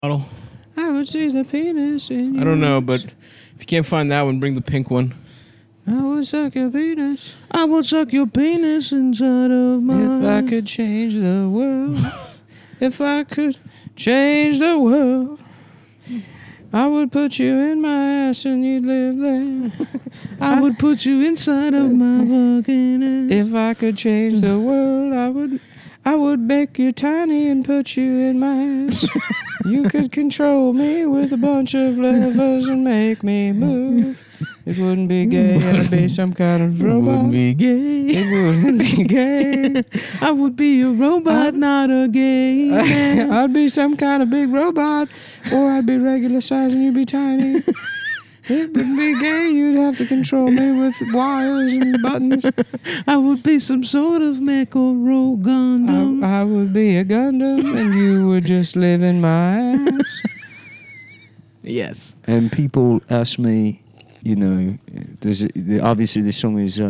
bottle. I would see the penis in your I don't know, eyes. but if you can't find that one, bring the pink one. I would suck your penis. I would suck your penis inside of mine. If I could change the world. If I could change the world. I would put you in my ass and you'd live there. I would put you inside of my fucking ass. If I could change the world, I would make you tiny and put you in my ass. You could control me with a bunch of levers and make me move. It wouldn't be gay, I'd be some kind of It robot. wouldn't be gay. It wouldn't be gay. I would be a robot, not a gay man. I'd be some kind of big robot, or I'd be regular size and you'd be tiny. It wouldn't be gay, you'd have to control me with wires and buttons. I would be some sort of mech or rogue Gundam. I would be a Gundam and you would just live in my ass. Yes. And people ask me, you know, obviously this song is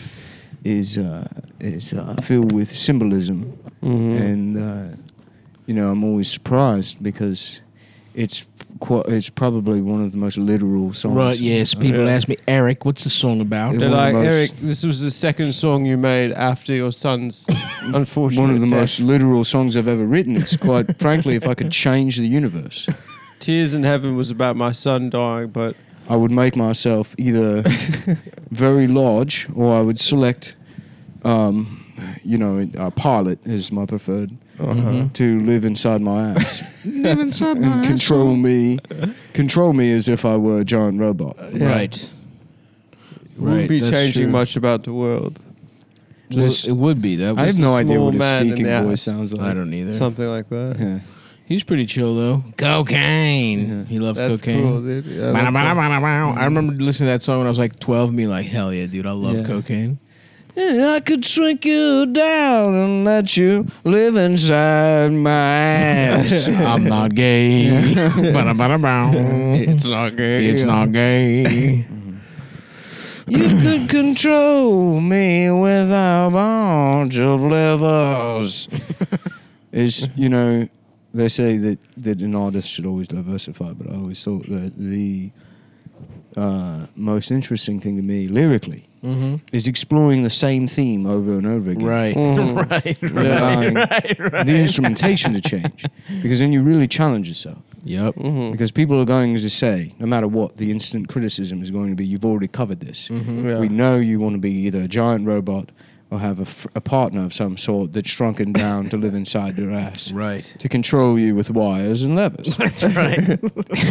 filled with symbolism, and you know, I'm always surprised because it's probably one of the most literal songs. Right, yes. People ask me, Eric, what's the song about? Yeah. They're One of like, the most- Eric, this was the second song you made after your son's unfortunate One of the death. most literal songs I've ever written. It's quite frankly, if I could change the universe, Tears in Heaven was about my son dying, but I would make myself either very large, or I would select, you know, a pilot is my preferred, to live inside my ass Live inside my and control me as if I were a giant robot. Right. wouldn't be that's changing true. much about the world. Well, it would be. That I was have no the idea small what a man in speaking the voice ass. sounds like. I don't either. Something like that. Yeah. He's pretty chill, though. Cocaine. Yeah. He loves That's cocaine. cool, dude. Yeah, Bada, that's bada, it. bada, bada. I remember listening to that song when I was like 12 and being like, hell yeah, dude, I love Yeah. cocaine. Yeah, I could shrink you down and let you live inside my ass. I'm not gay. Bada, bada, bada. It's not gay. It's not gay. You could control me with a bunch of levers. Is, you know, they say that an artist should always diversify, but I always thought that the most interesting thing to me lyrically is exploring the same theme over and over again. Right. Right. And allowing the instrumentation to change, because then you really challenge yourself. Yep. Because people are going to say, no matter what, the instant criticism is going to be, you've already covered this. Yeah. We know you want to be either a giant robot or have a partner of some sort that's shrunken down to live inside your ass. Right. To control you with wires and levers. That's right.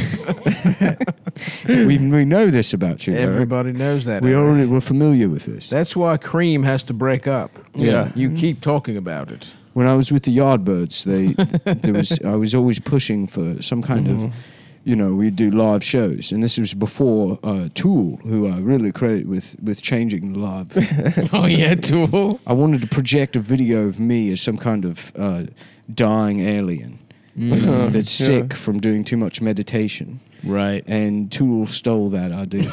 we know this about you. Eric. Everybody knows that. We're familiar with this. That's why Cream has to break up. Yeah. You keep talking about it. When I was with the Yardbirds, I was always pushing for some kind of, you know, we'd do live shows, and this was before Tool, who I really credit with changing the live. Oh, yeah, Tool. I wanted to project a video of me as some kind of dying alien, you know, that's sick from doing too much meditation. Right. And Tool stole that idea.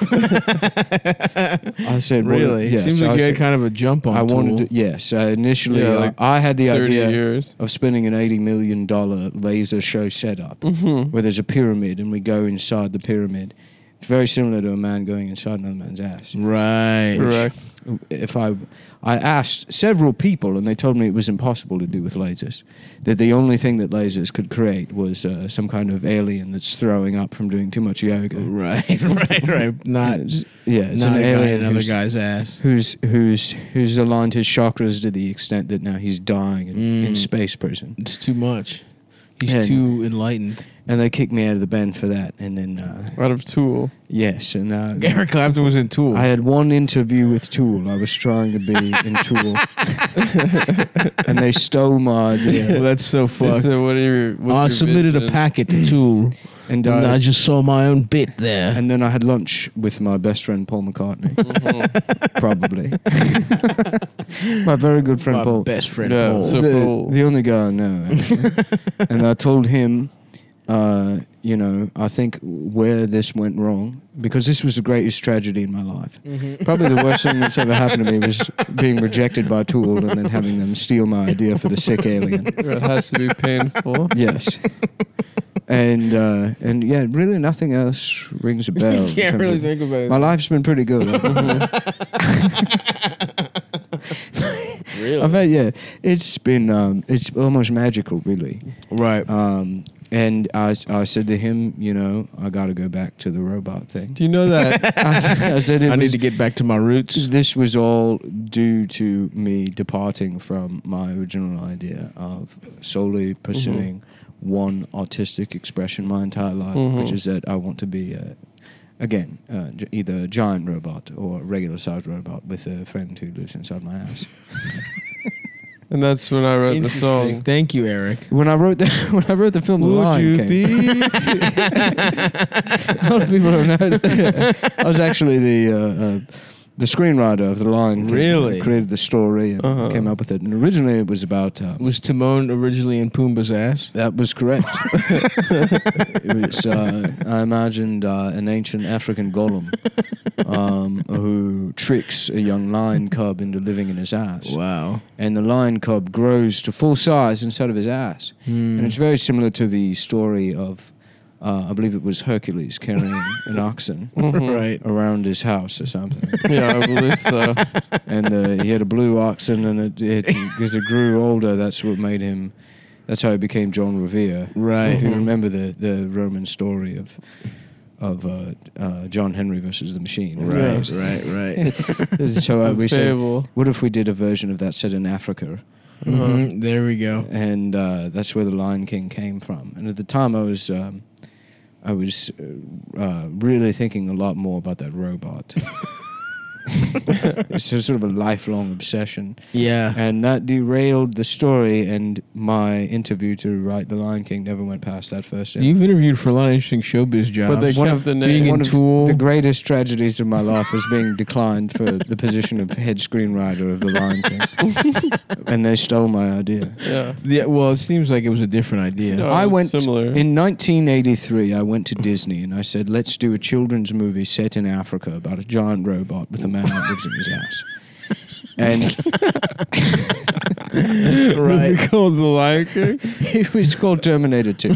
I said, well, Really? yes. Seems I like you had said- kind of a jump on I Tool. wanted to, yes. Initially, Yeah, like I had the 30 idea years. of spending an $80 million laser show setup where there's a pyramid and we go inside the pyramid. It's very similar to a man going inside another man's ass. Right. Correct. If I asked several people and they told me it was impossible to do with lasers, that the only thing that lasers could create was some kind of alien that's throwing up from doing too much yoga. Right. Not, Yeah, it's not an a guy in alien another who's- guy's ass. who's aligned his chakras to the extent that now he's dying in space prison. It's too much. He's Yeah. too enlightened. And they kicked me out of the band for that. And then, Out of Tool. yes, and Eric Clapton was in Tool. I had one interview with Tool. I was trying to be in Tool. And they stole my idea. well, that's so fucked. So what are your, what's I your submitted a vision? packet to Tool, And and I I, just saw my own bit there. and then I had lunch with my best friend, Paul McCartney. Probably. My very good friend, My Paul. best friend Yeah, Paul. so- Paul. The only guy I know, actually. And I told him, you know, I think where this went wrong, because this was the greatest tragedy in my life. Probably the worst thing that's ever happened to me was being rejected by Tool and then having them steal my idea for the sick alien. It has to be painful. Yes. and yeah, really nothing else rings a bell. You can't really think about it. My life's been pretty good. Really? I've had, yeah, it's been it's almost magical, really. Right. And I said to him, you know, I got to go back to the robot thing. Do you know that? I said it I need was- to get back to my roots. This was all due to me departing from my original idea of solely pursuing one artistic expression my entire life, which is that I want to be, either a giant robot or a regular sized robot with a friend who lives inside my ass. And that's when I wrote the Interesting. song. Thank you, Eric. When I wrote the film, The Lion King. A lot of people don't know that. I was actually the screenwriter of The Lion King. Really? I created the story and came up with it. And originally it was about... Was Timon originally in Pumbaa's ass? that was correct. It was, I imagined an ancient African golem who tricks a young lion cub into living in his ass. Wow. And the lion cub grows to full size inside of his ass. And it's very similar to the story of, I believe it was Hercules carrying an oxen Right. around his house or something. Yeah, I believe so. And he had a blue oxen, and as it grew older, that's what made him. That's how he became John Revere. Right. If you remember the Roman story of John Henry versus the Machine. Right. So we said, Fable. what if we did a version of that set in Africa? Mhm. There we go. And that's where the Lion King came from. And at the time, I was really thinking a lot more about that robot. It's sort of a lifelong obsession, Yeah. and that derailed the story. And my interview to write The Lion King never went past that first. You've interviewed for a lot of interesting showbiz jobs. But they One kept of the being name. in One of Tool. the greatest tragedies of my life was being declined for the position of head screenwriter of The Lion King, and they stole my idea. Yeah. Yeah, well, it seems like it was a different idea. No. I was went similar. in 1983. I went to Disney and I said, "Let's do a children's movie set in Africa about a giant robot with a man that lives in his ass." And Right. Called The Lion King? it was called Terminator 2.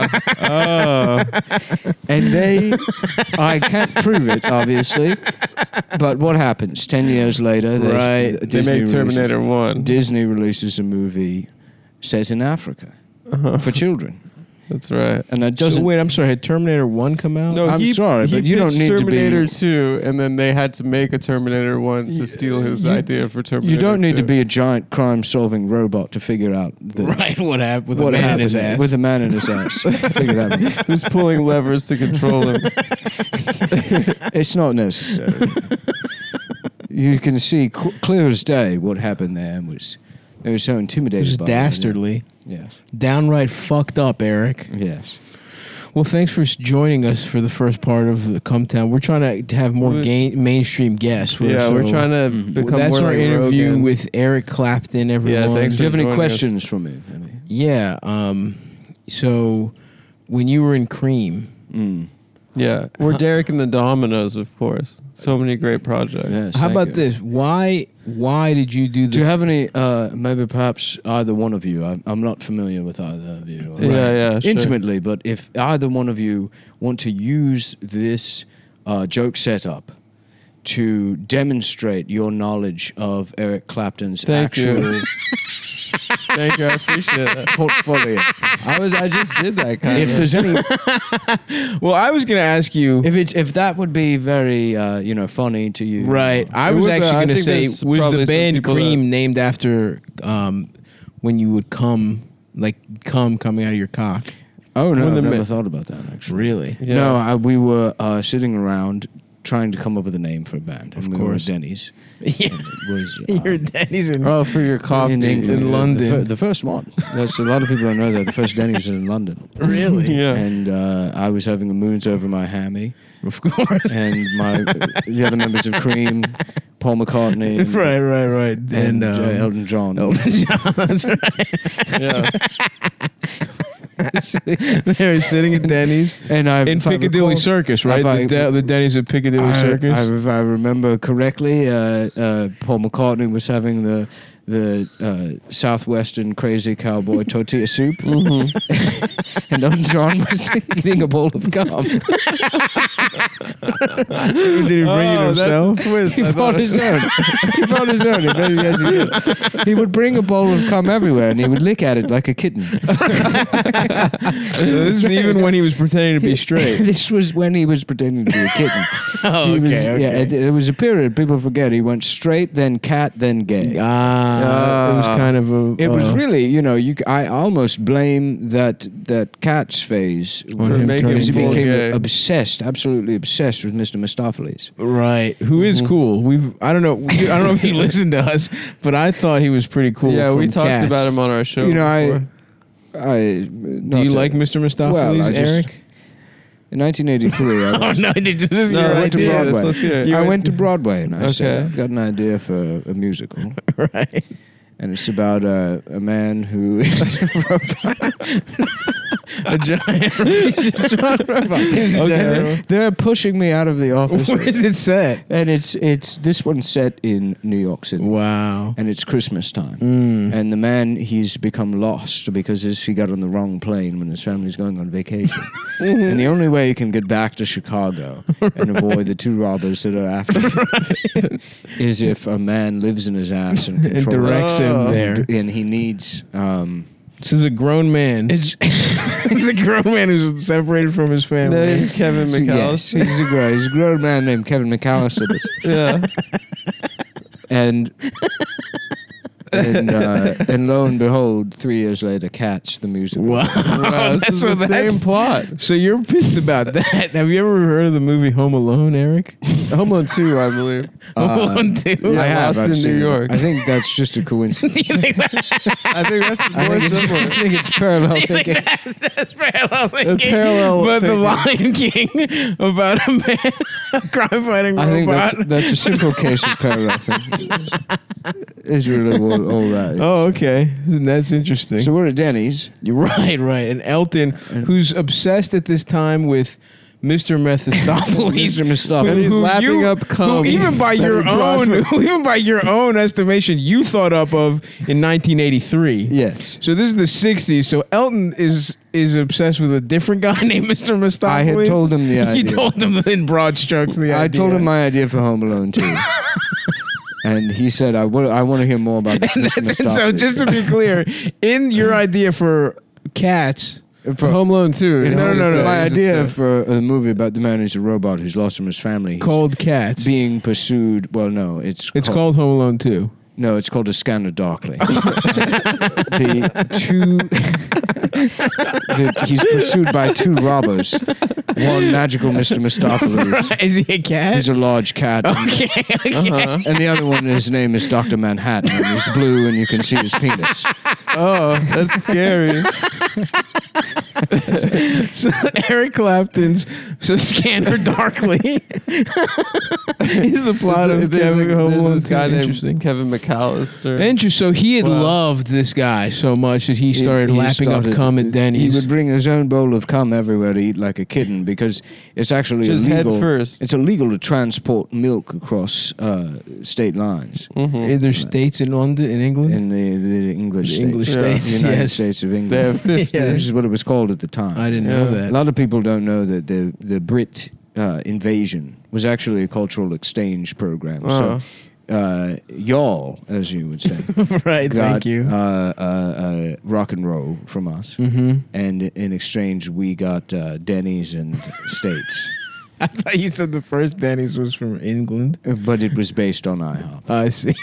Oh. And I can't prove it, obviously, but what happens? 10 years later, Right. They Disney make Terminator 1. Disney releases a movie set in Africa for children. That's right. And that So doesn't... wait, I'm sorry. Had Terminator 1 come out? No, I'm sorry, he but you don't pitched need to be- Terminator 2, and then they had to make a Terminator 1 to steal his idea for Terminator You don't need 2. to be a giant crime-solving robot to figure out Right, what happened with what a man in happened his ass? with a man in his ass. Figure that out. Who's pulling levers to control him? It's not necessary. You can see clear as day what happened there was. They were so It intimidated was by dastardly. Yes. Downright fucked up, Eric. Yes. Well, thanks for joining us for the first part of the Come Town. We're trying to have more mainstream guests. Yeah, we're trying to become That's more our like interview Rogan. with Eric Clapton, everyone. thanks Do you have any joining us. questions for me? I mean, Yeah. So when you were in Cream, Yeah, we're Derek and the Dominoes, of course. So many great projects. yes, how thank about you. this? Why did you do this? Do you have any? Maybe perhaps either one of you. I'm not familiar with either of you. Yeah, sure. Intimately, but if either one of you want to use this joke setup to demonstrate your knowledge of Eric Clapton's Thank you. actual Thank you, I appreciate that. portfolio, I just did that kind if of. there's any, Well, I was going to ask you. if that would be very funny to you, Right. I It was would be- actually I going to think say, there's was probably the some band people Cream named after when you would come, like coming out of your cock? Oh no, When I've the never ma- thought about that actually. Really? Yeah. No, we were sitting around trying to come up with a name for a band. Of and we course. were at Denny's. Yeah. It was, Your daddy's in. Oh, for your coffee. in England, in London. The first one. There's a lot of people don't know that the first Denny's was in London. Really? Yeah. And I was having the moons over my hammy, Of course. and the other members of Cream, Paul McCartney, right. and Elton John. Elton John, that's right. Yeah. They were sitting at Denny's And I, in if I Piccadilly recall- Circus, right? if I- The Denny's at Piccadilly Circus. I remember correctly, Paul McCartney was having Southwestern crazy cowboy tortilla soup, and Elton John was eating a bowl of cum. Did he bring it himself? That's a twist. He I brought thought. his own. He brought his own. He would bring a bowl of cum everywhere, and he would lick at it like a kitten. This is even when he was pretending to be straight. This was when he was pretending to be a kitten. Oh, He was- okay. Yeah, there was a period people forget. He went straight, then cat, then gay. It was kind of a. It was really, I almost blame that Cats phase On for him making because he full became gay. obsessed, absolutely obsessed with Mr. Mistopheles. right. Who is cool? I don't know if he listened to us, but I thought he was pretty cool. Yeah, we from talked Cats. about him on our show. Do Do you like Mr. Mistopheles, Well, I just- Eric? In 1983, I Oh went, no, this is No, your I went to idea. Broadway. Let's hear it. I went to Broadway and I said, Okay. I've got an idea for a musical. Right. And it's about a man who is A giant. Okay. They're pushing me out of the office. Where is it set? And it's this one's set in New York City. Wow. And it's Christmas time. Mm. And the man, he's become lost because he got on the wrong plane when his family's going on vacation. And the only way he can get back to Chicago and avoid the two robbers that are after him is if a man lives in his ass and It controls directs him there. And he needs... This is a grown man. it's He's a grown man who's separated from his family. Named Kevin Yes, McAllister. he's a grown man named Kevin McAllister. Yeah. And lo and behold, 3 years later, Cats the musical. Wow. Wow, this is the same plot. So you're pissed about that. Have you ever heard of the movie Home Alone, Eric? Home Alone 2, I believe. Home Alone 2? Yeah, I have. Lost I've in seen New it. York. I think that's just a coincidence. I think that's I more think similar. it's parallel thinking. That's parallel A parallel But The thinking. Lion King about a man, a crime-fighting I think robot. that's a simple case of parallel thinking. It's really all right. Oh, okay. That's interesting. So we're at Denny's. You're right. And Elton, who's obsessed at this time with Mr. Mephistopheles. Mr. Mistopheles. And he's lapping up cum. Who even by your own estimation, you thought up of in 1983. Yes. So this is the 60s. So Elton is obsessed with a different guy named Mr. Mistopheles. I had told him the You idea. told him in broad strokes the idea. I told him my idea for Home Alone 2. And he said, I want to hear more about this Mr. Mistopheles. So just to be clear, in your idea for Cats, For Home Alone 2. No. My Just, idea for a movie about the man who's a robot who's lost from his family. He's called Cats. being pursued. Well, no, It's called Home Alone 2. No, it's called A Scanner Darkly. He's pursued by two robbers. One magical Mr. Mistopheles. Is he a cat? He's a large cat. Okay. And the other one, his name is Dr. Manhattan. And he's blue and you can see his penis. Oh, that's scary. So Eric Clapton's Scanner Darkly. He's the plot of Kevin Home There's Alone this 2. guy Interesting. named Kevin McAllister. Interesting. So he had Wow. loved this guy so much that he started He lapping up started- cum at He Denny's. would bring his own bowl of cum everywhere to eat like a kitten because it's actually Just head illegal. first. It's illegal to transport milk across state lines Mhm. There's states in London, in England. in the English The states. English Yeah. The states, United yes. States of England. They have 50. Yeah. Which is what it was called at the time. I didn't Yeah. know A that. lot of people don't know that the Brit invasion was actually a cultural exchange program. Uh-huh. So y'all, as you would say, Right. got Thank you. rock and roll from us. Mm-hmm. And in exchange, we got Denny's and States. I thought you said the first Denny's was from England. But it was based on IHOP. I see.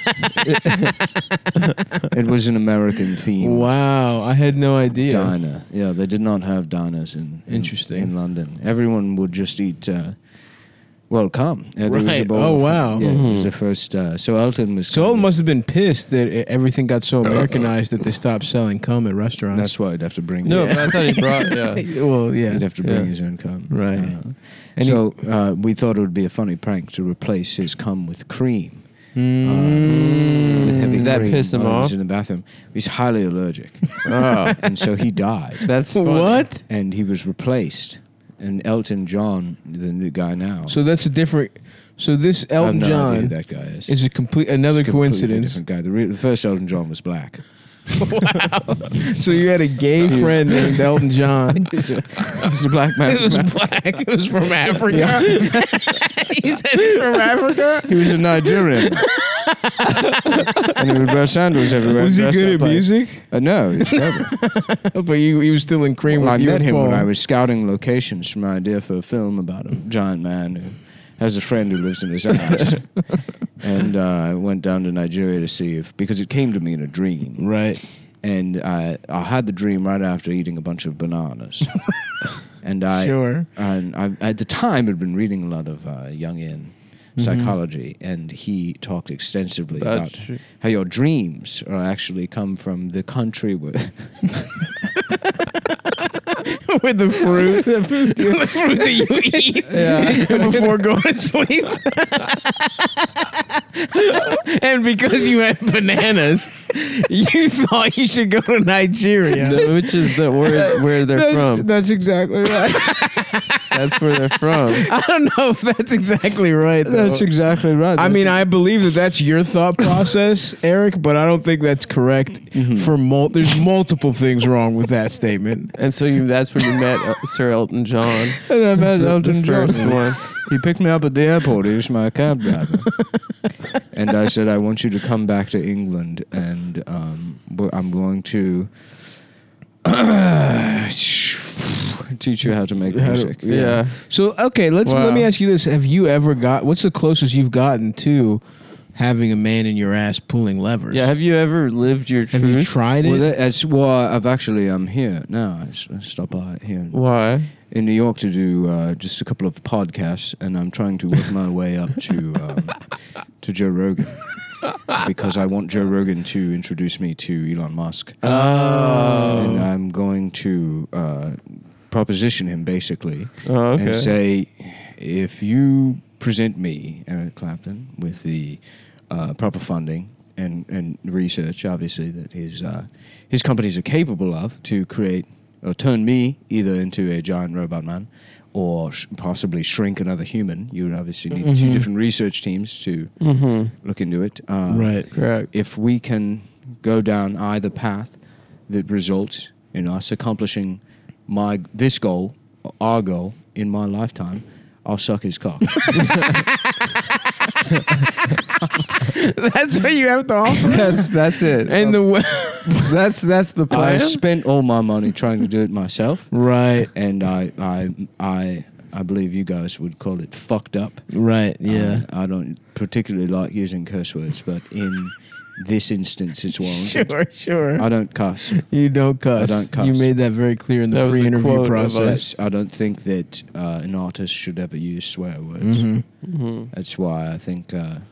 It was an American theme. Wow, I had no idea. Diner. Yeah, they did not have diners in Interesting. in London. Everyone would just eat. Come. There was a Right. bowl Oh, of- wow. Yeah, it Mhm. was the first. So Elton was. So Elton must have been pissed that everything got so Americanized that they stopped selling cum at restaurants. That's why he'd have to bring. No, Yeah. but I thought he brought, yeah. Well, yeah. He'd have to bring Yeah. his own cum. Right. And So we thought it would be a funny prank to replace his cum with cream. Mm. With heavy Did that cream piss him while he was off? in the bathroom. He's highly allergic, Oh, and so he died. that's funny. What? And he was replaced and Elton John, the new guy now. So that's a different. So this I have Elton no idea John who that guy is. is another It's a completely coincidence. different guy. The first Elton John was black. So you had a gay friend named Elton John. He's a black man. It was black. It was from Africa. He said he's from Africa. He was a Nigerian. And he would wear sandals everywhere. Was he dressed good up at like- music? No, he was terrible. But he was still in cream Well, I with you met and him when Paul. I was scouting locations for my idea for a film about a giant man who has a friend who lives in his house. And I went down to Nigeria to see because it came to me in a dream. Right. And I had the dream right after eating a bunch of bananas. And Sure. I at the time had been reading a lot of Jungian psychology, and he talked extensively about how your dreams are actually come from the country where With the fruit. The fruit that you eat before going to sleep. And because you had bananas, you thought you should go to Nigeria. Which is the word where they're from. That's exactly right. That's where they're from. I don't know if that's exactly right, though. That's exactly right. I mean, I believe that that's your thought process, Eric, but I don't think that's correct. There's multiple things wrong with that statement. And so that's where you met Sir Elton John. And I met The Elton John. first one. He picked me up at the airport. He was my cab driver. And I said, I want you to come back to England, and I'm going to teach you how to make music. Yeah. So, okay, let me ask you this. Have you ever what's the closest you've gotten to having a man in your ass pulling levers? Yeah. Have you ever lived your truth? Have you tried it? Well, I'm here now. I stopped by here Why? in New York to do just a couple of podcasts, and I'm trying to work my way up to Joe Rogan. Because I want Joe Rogan to introduce me to Elon Musk. Oh. And I'm going to proposition him, basically, Oh, okay. and say, if you present me, Eric Clapton, with the proper funding and research, obviously, that his companies are capable of to create or turn me either into a giant robot man or possibly shrink another human. You would obviously need two different research teams to look into it. Right. Correct. If we can go down either path that results in us accomplishing this goal, our goal, in my lifetime, I'll suck his cock. That's what you have to offer? That's it. And that's the I plan. spent all my money trying to do it myself, Right. and I believe you guys would call it fucked up. Right, yeah. I don't particularly like using curse words, but in this instance, it's warranted. Sure. I don't cuss. You don't cuss. I don't cuss. You made that very clear in the That was a pre-interview quote of process. I don't think that an artist should ever use swear words. That's why I think,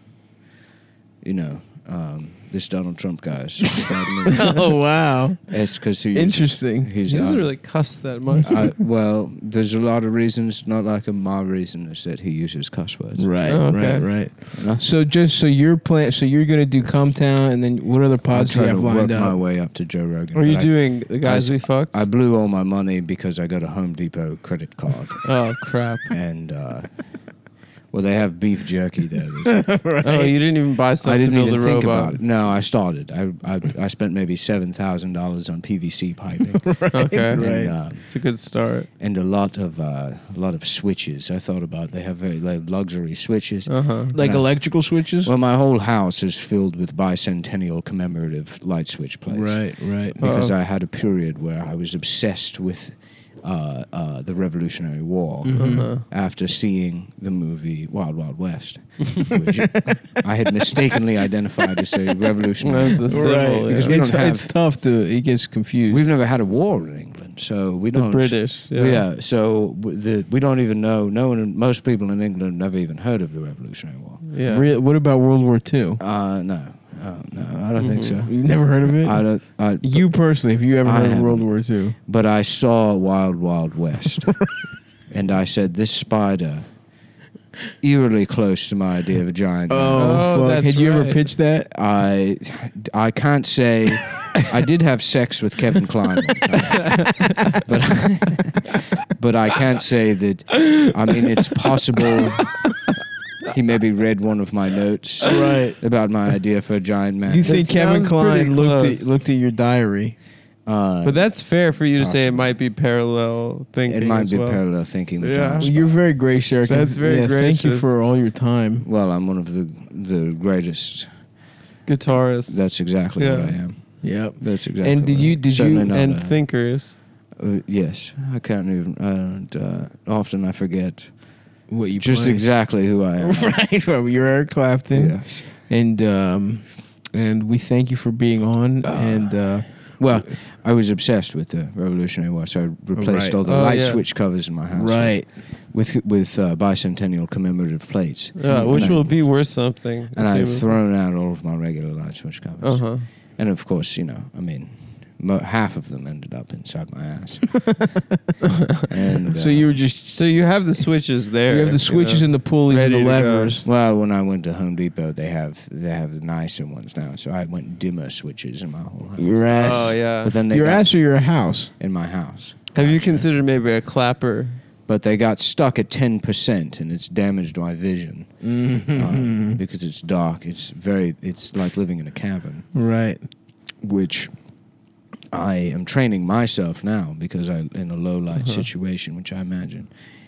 this Donald Trump guy is just bad news. Oh, wow. It's because he's Interesting. He's He doesn't really cuss that much. well, there's a lot of reasons. Not like my reason is that he uses cuss words. Right, Oh, okay. right. You know? So you're going to do Cometown, and then what other I'm pods do you trying have to work lined my up? way up to Joe Rogan. Are you but doing the guys we fucked? I blew all my money because I got a Home Depot credit card, Oh crap! and they have beef jerky there. Oh, you didn't even buy I something didn't to build even a think robot. about it. No, I started. I spent maybe $7,000 on PVC piping. Okay, And, it's a good start. and a lot of switches. I thought about they have very luxury switches. Like Yeah. electrical switches? Well, my whole house is filled with bicentennial commemorative light switch plates. Right. Because I had a period where I was obsessed with the Revolutionary War after seeing the movie Wild Wild West, which I had mistakenly identified as a revolutionary. That's the symbol. Right. Yeah. Because we don't have- It's tough it gets confused. We've never had a war in England, so we The don't. British. Yeah. So we don't even know. Most people in England have never even heard of the Revolutionary War. Yeah. What about World War II? No, I don't think so. You've never heard of it? I don't. You personally, have you ever I heard of haven't. World War II? But I saw Wild Wild West, and I said, this spider, eerily close to my idea of a giant. man. Oh, fuck. that's Had you ever right. pitched that? I can't say I did have sex with Kevin Kline, but I can't say that. I mean, it's possible he maybe read one of my notes Right. about my idea for a giant man. You think Kevin sounds Kline pretty close. looked at your diary? But that's fair for you to say it Awesome. might be parallel thinking. it might as be well. parallel thinking. The Yeah. giant Well, spy. you're very gracious, Eric. That's very Thank you gracious. for all your time. Well, I'm one of the greatest. Guitarists. That's exactly what Yeah. I am. Yep. That's exactly. And did what I you- am. did Certainly you- not and a- thinkers. Yes, I can't even. And often I forget What you just play. exactly who I am. Right. Well, you're Eric Clapton, Yes. and we thank you for being on. And Well, I was obsessed with the Revolutionary War, so I replaced Right. all the Oh, light yeah. switch covers in my house. right. With bicentennial commemorative plates. Yeah, which And I- will be worth something. And I've assuming. thrown out all of my regular light switch covers. Uh-huh. And of course, I mean, half of them ended up inside my ass. And So you were just So you have the switches there. you have the switches and the pulleys and the Ready to go. levers. well, when I went to Home Depot, they have the nicer ones now. So I went dimmer switches in my whole house. Your ass. Oh yeah. But then they Your got ass or your house? in my house. Have you considered maybe a clapper? But they got stuck at 10%, and it's damaged my vision because it's dark. It's like living in a cabin, Right. which I am training myself now because I'm in a low light situation, which I imagine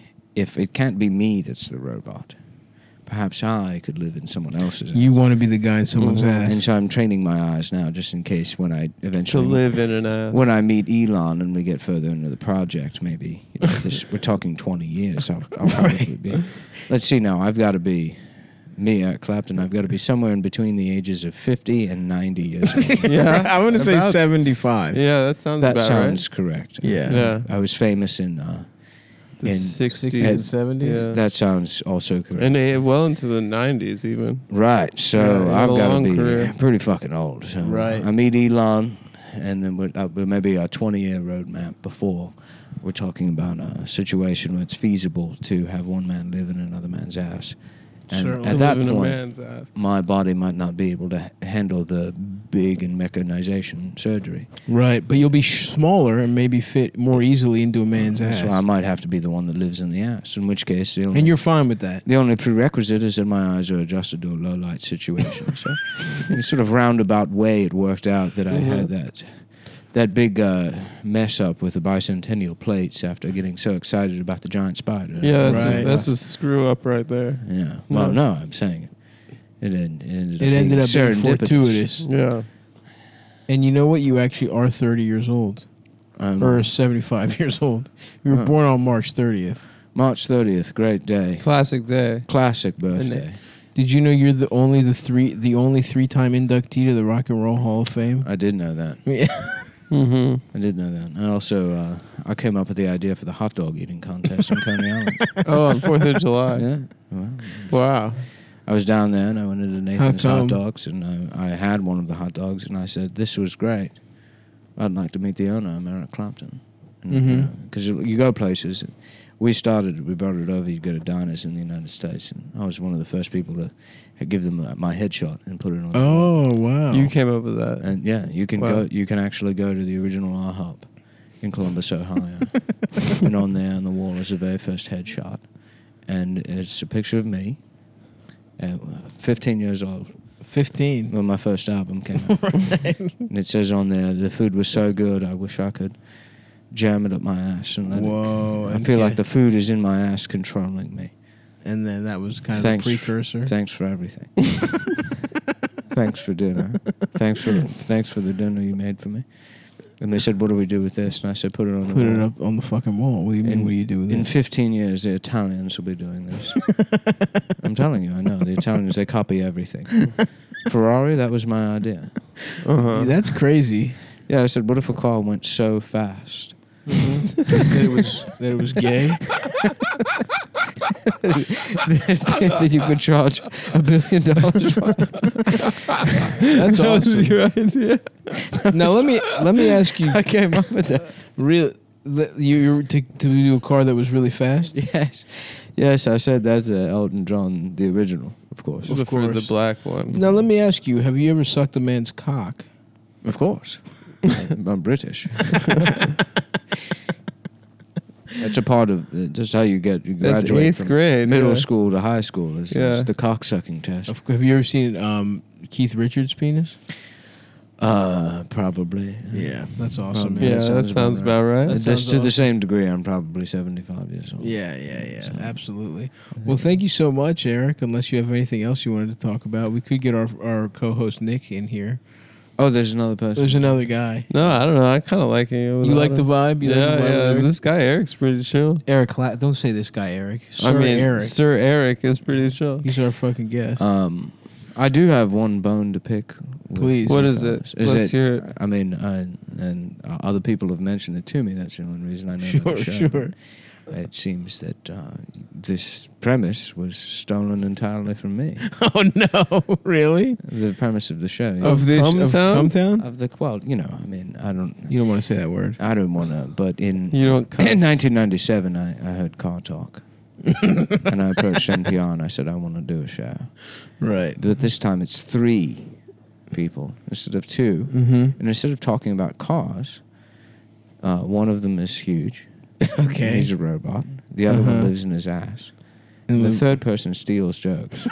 if it can't be me that's the robot, perhaps I could live in someone else's. You want to be the guy in someone's and ass. so I'm training my eyes now, just in case when I To eventually live in an ass. when I meet Elon and we get further into the project, maybe we're talking 20 years. I'll probably be. Let's see now. I've got to be me, Eric Clapton. I've got to be somewhere in between the ages of 50 and 90 years old. Yeah. I'm going to say About- 75. Yeah, that sounds That about sounds correct. Yeah. Yeah. I was famous in. The in 60s. and 70s? Yeah. That sounds also correct. And well into the 90s even. Right. So Yeah, you had I've a got to long be career. pretty fucking old. So Right. I meet Elon, and then we're maybe a 20-year roadmap before we're talking about a situation where it's feasible to have one man live in another man's ass. And Certainly. at To that live in a point, man's ass. my body might not be able to handle the big and mechanization surgery. Right. But you'll be smaller and maybe fit more easily into a man's ass. So I might have to be the one that lives in the ass, in which case And you're fine with that. the only prerequisite is that my eyes are adjusted to a low light situation. So, in a sort of roundabout way, it worked out that I had that big mess up with the bicentennial plates after getting so excited about the giant spider. Yeah, Right. that's a screw up right there. Yeah. Well, no, I'm saying it ended It ended up being serendipitous. fortuitous. Yeah. And you know what? You actually are 30 years old. Or 75 years old. You were Huh. born on March 30th. March 30th, great day, Classic day. classic birthday. Did you know you're the only three-time inductee to the Rock and Roll Hall of Fame? I did know that. Yeah. Mm-hmm. I did know that. And also, I came up with the idea for the hot dog eating contest in Coney Island. Oh, on 4th of July. Yeah. Well, Wow. I was down there and I went into Nathan's come? Hot Dogs and I had one of the hot dogs and I said, "This was great. I'd like to meet the owner, I'm Eric Clapton." Because you go places. We brought it over. You go to diners in the United States, and I was one of the first people to give them my headshot and put it on. the wall. Oh, wow. You came up with that. And yeah, you can Wow. go. You can actually go to the original IHOP in Columbus, Ohio, and on there on the wall is the very first headshot, and it's a picture of me, 15 years old, 15. when my first album came out, and it says on there, "The food was so good, I wish I could jam it up my ass and let Whoa. it." I and feel ca- like the food is in my ass, controlling me. And then that was kind Thanks. of the precursor. Thanks for everything. Thanks for dinner. Thanks for the dinner you made for me. And they said, "What do we do with this?" And I said, "Put it on the Put wall." it up on the fucking wall. What do you mean? What do you do with In it? 15 years, the Italians will be doing this. I'm telling you, I know. The Italians, they copy everything. Ferrari, that was my idea. Uh-huh. That's crazy. Yeah, I said, what if a car went so fast? that it was gay. that you could charge $1 billion for it. That's awesome. Your idea. Now let me ask you. I came up with that. Real, you to do a car that was really fast. Yes, I said that to Elton John, the original, of course. Of For the course. black one. Now let me ask you: have you ever sucked a man's cock? Of course. I'm British. That's a part of that's how you graduate That's 8th from grade. middle yeah. school to high school is the cocksucking test. Have you ever seen Keith Richards' penis? Probably. Yeah, that's awesome. Probably. Man. Yeah, That that sounds about right. That This, sounds to the awesome. same degree, I'm probably 75 years old. Yeah, So- absolutely. Well, thank you so much, Eric. Unless you have anything else you wanted to talk about, we could get our co-host Nick in here. Oh, there's another person. There's another guy. No, I don't know. I kind of like it. You like the vibe? You like the vibe, yeah. Eric? This guy Eric's pretty chill. Eric, don't say this guy, Eric. Sir I mean, Eric. Sir Eric is pretty chill. He's our fucking guest. I do have one bone to pick. with Please. What you is guys. it? Let's hear it. I mean, and other people have mentioned it to me. That's the only reason I know about the show. Sure. It seems that this premise was stolen entirely from me. Oh no, really? The premise of the show. Of this of Cumtown? Cumtown? Of the well, you know, I mean, You don't want to say that word. I don't want to, but in You don't cuss. in 1997, I heard Car Talk, and I approached NPR and I said I want to do a show, Right. but this time it's 3 people instead of 2, Mm-hmm. and instead of talking about cars, one of them is huge. Okay. He's a robot. The other one lives in his ass. And the third person steals jokes.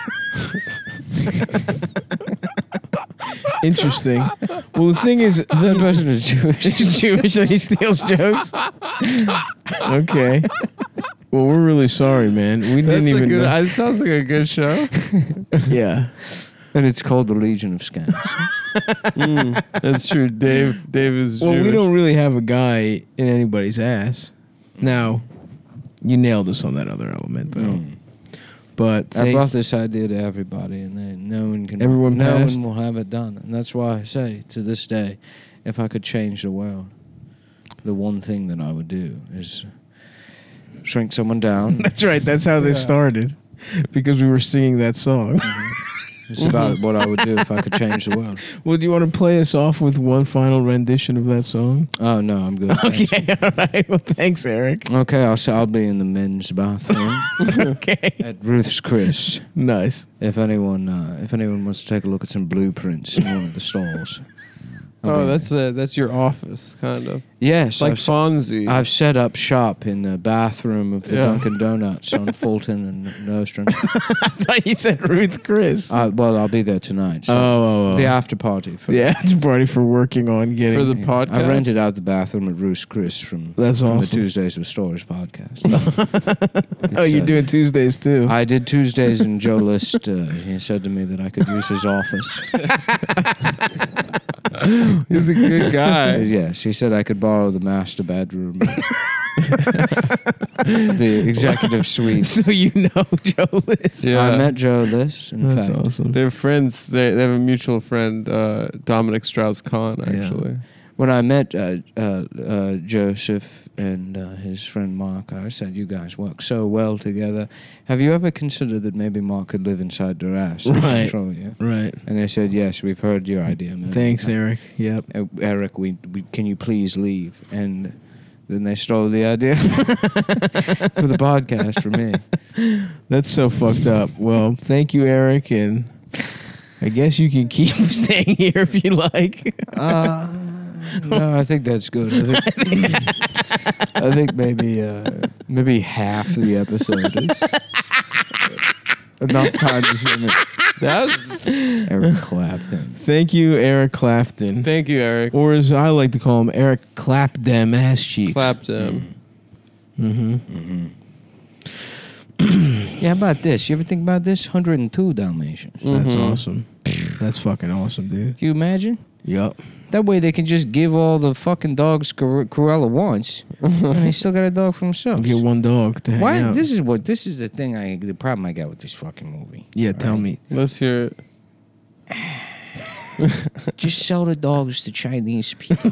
Interesting. Well, the thing is, The third person is Jewish. he's Jewish and he steals jokes. Okay. Well, we're really sorry, man. We didn't even know. It sounds like a good show. Yeah. And it's called the Legion of Scams. That's true. Dave is Well, Jewish. we don't really have a guy in anybody's ass. Now, you nailed us on that other element, though. But I brought this idea to everybody, and then no one can. Everyone no passed? one will have it done, and that's why I say to this day, if I could change the world, the one thing that I would do is shrink someone down. That's right. That's how this started, because we were singing that song. It's about what I would do if I could change the world. Well, do you want to play us off with one final rendition of that song? Oh no, I'm good. thanks. Okay, all right. Well, thanks, Eric. Okay, I'll be in the men's bathroom Okay. at Ruth's Chris. Nice. If anyone wants to take a look at some blueprints in one of the stalls. I'll be there. that's your office, kind of. Yes, Like I've Fonzie. I've set up shop in the bathroom of the Yeah. Dunkin' Donuts on Fulton and Nostrand. I thought you said Ruth Chris. Well, I'll be there tonight. So oh. the after party. For Yeah, it's a party for working on getting. For the Yeah. podcast. I rented out the bathroom at Ruth's Chris from That's the awesome. Tuesdays with Stories podcast. Oh, you're doing Tuesdays too. I did Tuesdays, and Joe List, he said to me that I could use his office. He's a good guy. Yes, he said I could borrow the master bedroom, the executive suite. So you know Joe List. Yeah. I met Joe List. In That's fact, awesome. They're friends. They have a mutual friend, Dominic Strauss-Kahn, actually. when I met Joseph and his friend Mark, I said, "You guys work so well together. Have you ever considered that maybe Mark could live inside their ass and Right. control you?" Right. And they said, "Yes, we've heard your idea, man. Thanks, Eric. Yep. Eric, we can you please leave?" And then they stole the idea for the podcast from me. That's so fucked up. Well, thank you, Eric, and I guess you can keep staying here if you like. No, I think that's good. I think maybe half the episode is enough time to hear me. That's Eric Clapton. Thank you, Eric Clapton. thank you, Eric. Or as I like to call him, Eric Clap Dem Ass Cheek. Clapped him. Mm-hmm. Yeah, how about this? You ever think about this? 102 Dalmatians. That's Mhm. awesome. That's fucking awesome, dude. Can you imagine? Yup. That way they can just give all the fucking dogs Cruella once, and they still got a dog for themselves. Get one dog to hang Why? out. This is the thing. The problem I got with this fucking movie. Yeah, tell me. Let's hear it. Just sell the dogs to Chinese people.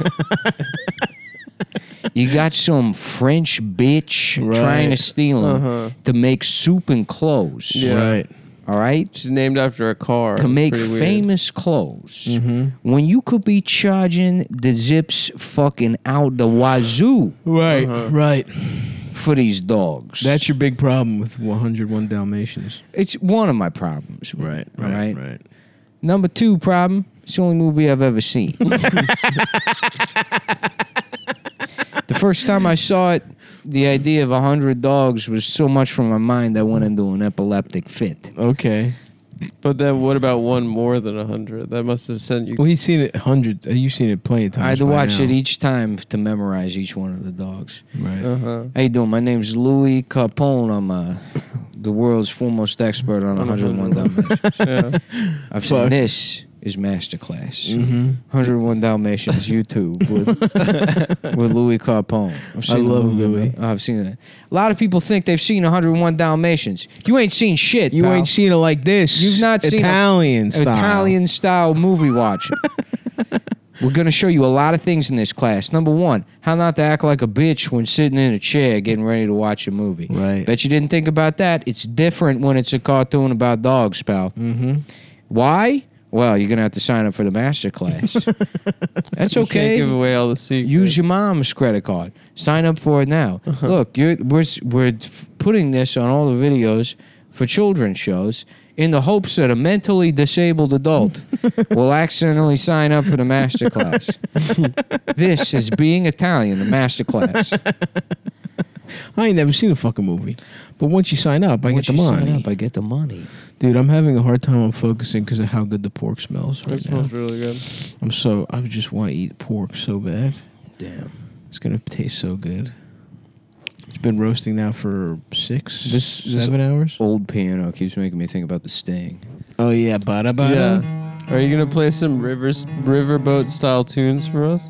You got some French bitch Right. trying to steal them Uh-huh. to make soup and clothes. Yeah. Right. All right? She's named after a car. To It's make pretty weird. famous clothes. Mm-hmm. When you could be charging the zips fucking out the wazoo Right. Right. for these dogs. That's your big problem with 101 Dalmatians. It's one of my problems. Right. All right. Number 2 problem, It's the only movie I've ever seen. The first time I saw it, the idea of 100 dogs was so much from my mind I went into an epileptic fit. Okay. But then what about one more than 100? That must have sent you. Well, he's seen it hundreds. You've seen it plenty of times. I had to by watch now. it each time to memorize each one of the dogs. Right. Uh-huh. How you doing? My name's Louis Carpone. I'm the world's foremost expert on 101 Dalmatians. Yeah. I've seen Fuck. this is Masterclass. Mm-hmm. 101 Dalmatians YouTube with Louis Carpone. I love the movie. Louis. I've seen it. A lot of people think they've seen 101 Dalmatians. You ain't seen shit, You pal. ain't seen it like this. You've not seen Italian style. Italian style movie watching. We're going to show you a lot of things in this class. Number one, how not to act like a bitch when sitting in a chair getting ready to watch a movie. Right. Bet you didn't think about that. It's different when it's a cartoon about dogs, pal. Mm-hmm. Why? Well, you're going to have to sign up for the master class. That's You can't give okay. away all the secrets. Use your mom's credit card. Sign up for it now. Look, we're putting this on all the videos for children's shows in the hopes that a mentally disabled adult will accidentally sign up for the master class. This is Being Italian, the master class. I ain't never seen a fucking movie, but once you sign up, I Once get the you sign money. up, I get the money. Dude, I'm having a hard time on focusing because of how good the pork smells right It now. smells really good. I just want to eat pork so bad. Damn. It's gonna taste so good. It's been roasting now for This 7 hours. old piano keeps making me think about the Sting. Oh yeah, bada bada. Yeah. Are you gonna play some riverboat style tunes for us?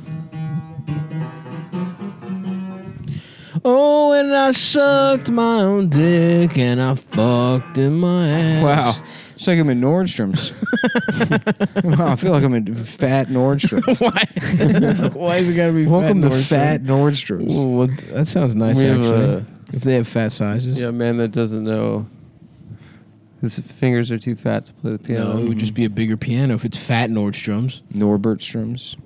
Oh, and I sucked my own dick and I fucked in my ass. Wow. It's like I'm in Nordstrom's. Wow, I feel like I'm in fat Nordstrom's. Why? Why is it gotta be? Welcome fat to Nordstrom? Fat Nordstrom's. Ooh, well, that sounds nice We have actually. If they have fat sizes. Yeah, man that doesn't know. His fingers are too fat to play the piano. No, it would just be a bigger piano if it's fat Nordstrom's. Norbertstrom's.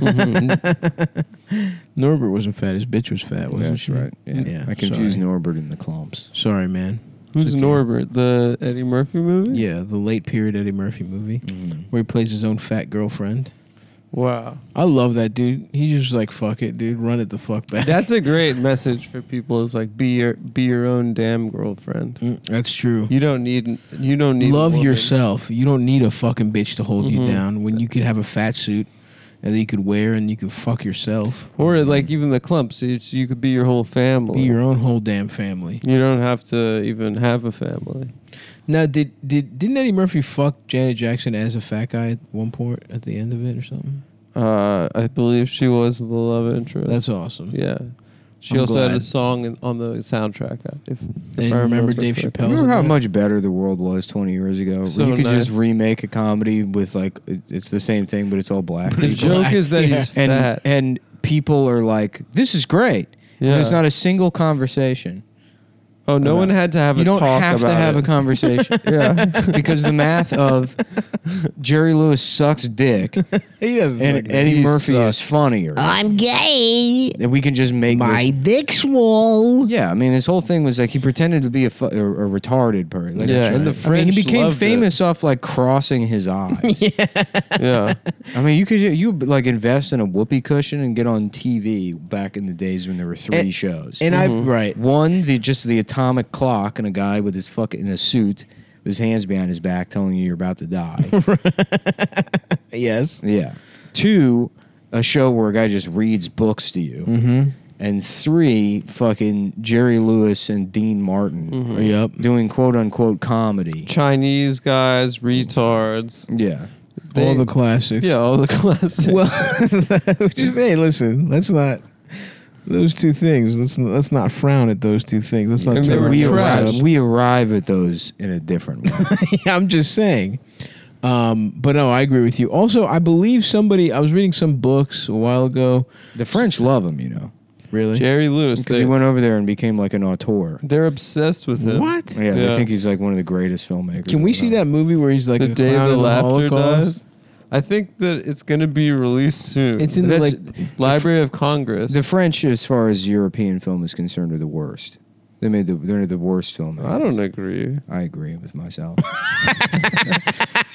Norbert wasn't fat. His bitch was fat, wasn't That's she? right. Yeah. I confused sorry. Norbert and the Clumps. Sorry, man. Who's It's okay. Norbert? The Eddie Murphy movie? Yeah, the late period Eddie Murphy movie where he plays his own fat girlfriend. Wow. I love that dude. He's just like, fuck it, dude. Run it the fuck back. That's a great message for people. Is like be your own damn girlfriend. That's true. You don't need a Love woman. yourself. You don't need a fucking bitch to hold you Mhm. down when you could have a fat suit and that you could wear and you could fuck yourself. Or like even the clumps. You could be your whole family. Be your own whole damn family. You don't have to even have a family. Now, didn't Eddie Murphy fuck Janet Jackson as a fat guy at one point at the end of it or something? I believe she was the love interest. That's awesome. Yeah. She I'm also had a glad. song on the soundtrack. If And I remember Dave correctly. Chappelle? Remember how much better the world was 20 years ago? So you could nice. just remake a comedy with like it's the same thing, but it's all black. The people. joke is that Yeah. he's fat. and people are like, "This is great." And Yeah. there's not a single conversation. Oh, no one had to have You a don't talk have to about have it. a conversation. Yeah. Because the math of Jerry Lewis sucks dick He doesn't. and Eddie He Murphy is sucks. funnier. I'm gay. And we can just make My this. dick's swole. Yeah, I mean, this whole thing was like he pretended to be a retarded person. Like, Yeah, and the I mean, French he became loved it. famous off like crossing his eyes. Yeah. I mean, you like invest in a whoopee cushion and get on TV back in the days when there were three shows. And I right. One, just the atomic clock and a guy with his fucking in a suit with his hands behind his back telling you you're about to die. Yes. Yeah. Two, a show where a guy just reads books to you. Mm-hmm. And three, fucking Jerry Lewis and Dean Martin Yep. doing quote unquote comedy. Chinese guys, retards. Yeah. All the classics. Yeah, all the classics. Well, just hey, listen. Let's not. Those two things. Let's not frown at those two things. Let's not. And turn they were our nose trash. up. We arrive at those in a different way. I'm just saying. But no, I agree with you. Also, I believe I was reading some books a while ago. The French love him, you know, Really? Jerry Lewis. because he went over there and became like an auteur. They're obsessed with him. What? Yeah, they Yeah. think he's like one of the greatest filmmakers. Can we of see all that movie where he's like The a day clown the in the laughter Holocaust? dies. I think that it's going to be released soon. It's in the That's- like. Library of Congress. The French, as far as European film is concerned, are the worst. They're the worst film. I don't agree. I agree with myself.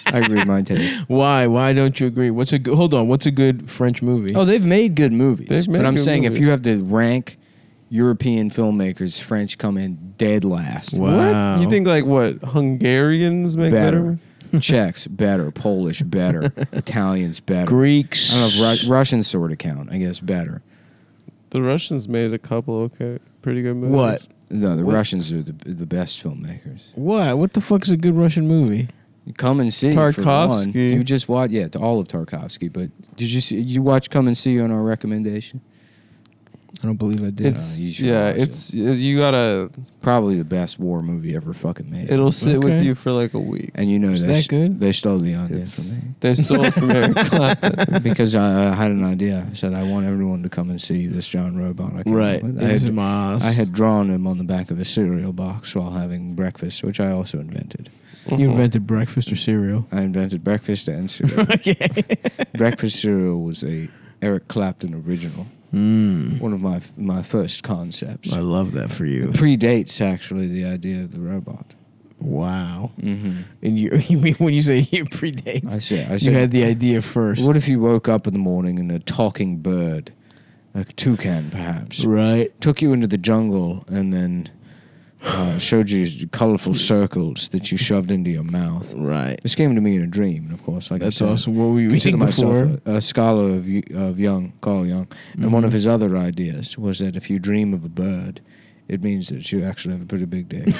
I agree with my take. Why? Why don't you agree? What's a good? Hold on. What's a good French movie? Oh, they've made good movies. They've made but I'm good saying if movies. you have to rank European filmmakers, French come in dead last. Wow. What? You think like what? Hungarians make better? Czechs better, Polish better, Italians better. Greeks. I don't know if Russians sort of count. I guess better. The Russians made a couple pretty good movies. What? No, the What? Russians are the best filmmakers. What? What the fuck is a good Russian movie? Come and See. For one. Tarkovsky. You just watched, all of Tarkovsky. But did you see? You watch Come and See on our recommendation? I don't believe I did. It's you should yeah. watch It's you gotta. Probably the best war movie ever fucking made. It'll sit with Okay. you for like a week. And you know Is they that good? They stole the idea It's- from me. They stole it from Eric Clapton. Because I had an idea. I said I want everyone to come and see this John Robot. I came up Right. with. This is my ass. I had drawn him on the back of a cereal box while having breakfast, which I also invented. You invented breakfast or cereal? I invented breakfast and cereal. Breakfast cereal was a Eric Clapton original. One of my first concepts. I love that for you. It predates actually the idea of the robot. Wow. Mm-hmm. And you mean when you say it predates? I said You had the idea first. What if you woke up in the morning and a talking bird, like a toucan perhaps, Right. took you into the jungle and then showed you colorful circles that you shoved into your mouth? Right. This came to me in a dream, and of course, like That's I said, awesome. What were you consider eating myself before? a scholar of Carl Jung, and one of his other ideas was that if you dream of a bird, it means that you actually have a pretty big dick.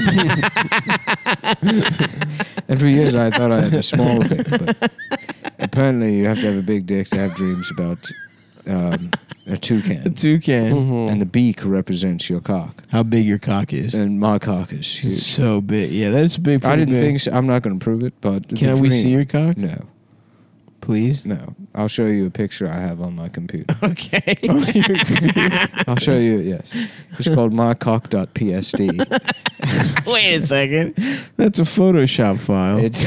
And for years I thought I had a small dick, but apparently you have to have a big dick to have dreams about a toucan. Toucan. Mhm. And the beak represents your cock. How big your cock is? And my cock is huge. So big. Yeah, that's big. I didn't big. think so. I'm not going to prove it, but Can the we dream- see your cock? No, Please. no. I'll show you a picture I have on my computer. Okay. I'll show you. Yes, it's called mycock.psd. Wait a second. That's a Photoshop file. It's.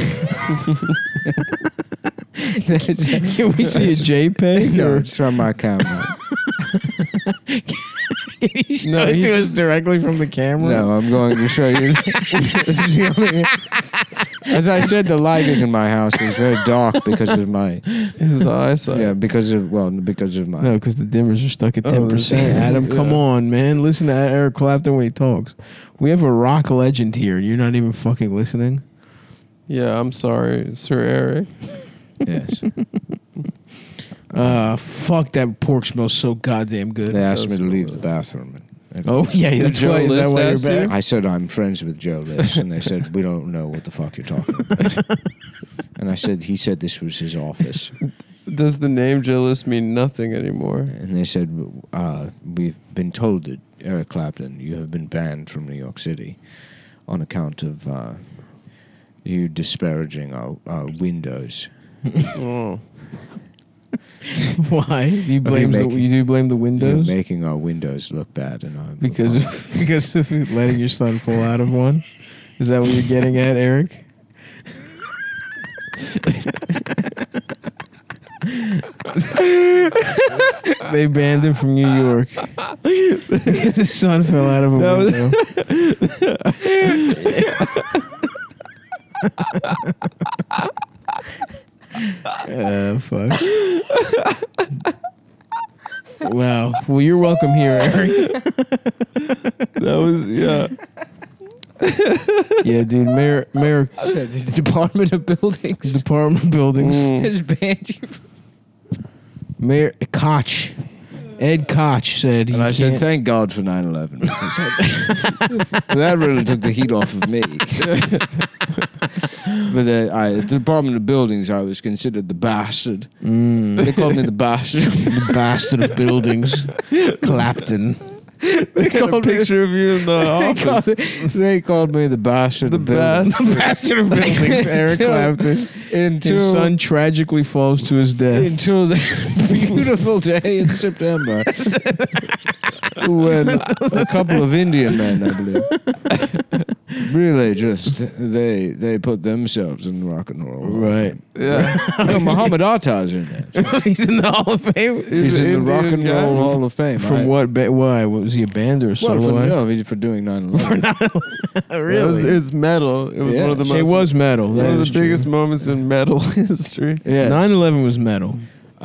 Can we see a JPEG? No, or it's from my camera. no, it to us directly from the camera? No, I'm going to show you. This is the only. As I said, the lighting in my house is very dark because of my. His eyesight. Yeah, because of my. No, because the dimmers are stuck at 10%. yeah. Adam, come Yeah. on, man. Listen to Eric Clapton when he talks. We have a rock legend here, and you're not even fucking listening? Yeah, I'm sorry, Sir Eric. Yes. Fuck, that pork smells so goddamn good. They asked me to leave the bathroom. And Oh, yeah, that's Joe why. Is that List why you're asked you? back? I said I'm friends with Joe List, and they said we don't know what the fuck you're talking about. And I said he said this was his office, Does the name Joe List mean nothing anymore? and they said we've been told that Eric Clapton, you have been banned from New York City on account of you disparaging our windows. Oh. Why? Do you blame the You're windows? making our windows look bad, and I'm Because of letting your son fall out of one? Is that what you're getting at, Eric? They banned him from New York because his son fell out of a window. Fuck. Wow. Well, you're welcome here, Eric. That was, yeah. Yeah, dude. Mayor the Department of Buildings Department of Buildings. has banned you. Mayor Koch. Ed Koch said he And I said, can't. thank God for 9/11. That really took the heat off of me. But the Department of Buildings, I was considered the bastard. They called me the bastard. The bastard of buildings. Clapton. They got a picture of you in the office. They called me the bastard The of buildings. bastard. Bastard of buildings. Eric Clapton. His son tragically falls to his death. Until the beautiful day in September when a couple of Indian men, I believe, really just they put themselves in rock and roll. Right. Yeah. No, Muhammad Atta's in there. He's in the Hall of Fame. He's in the an Rock and Indian Roll guy? Hall of Fame. From what? Why? Was he a band or a Well, solo act? for doing 9/11. It was metal. It was Yeah. one of the most. It was metal. one That of is the true. biggest moments in metal history. Yes. 9/11 was metal.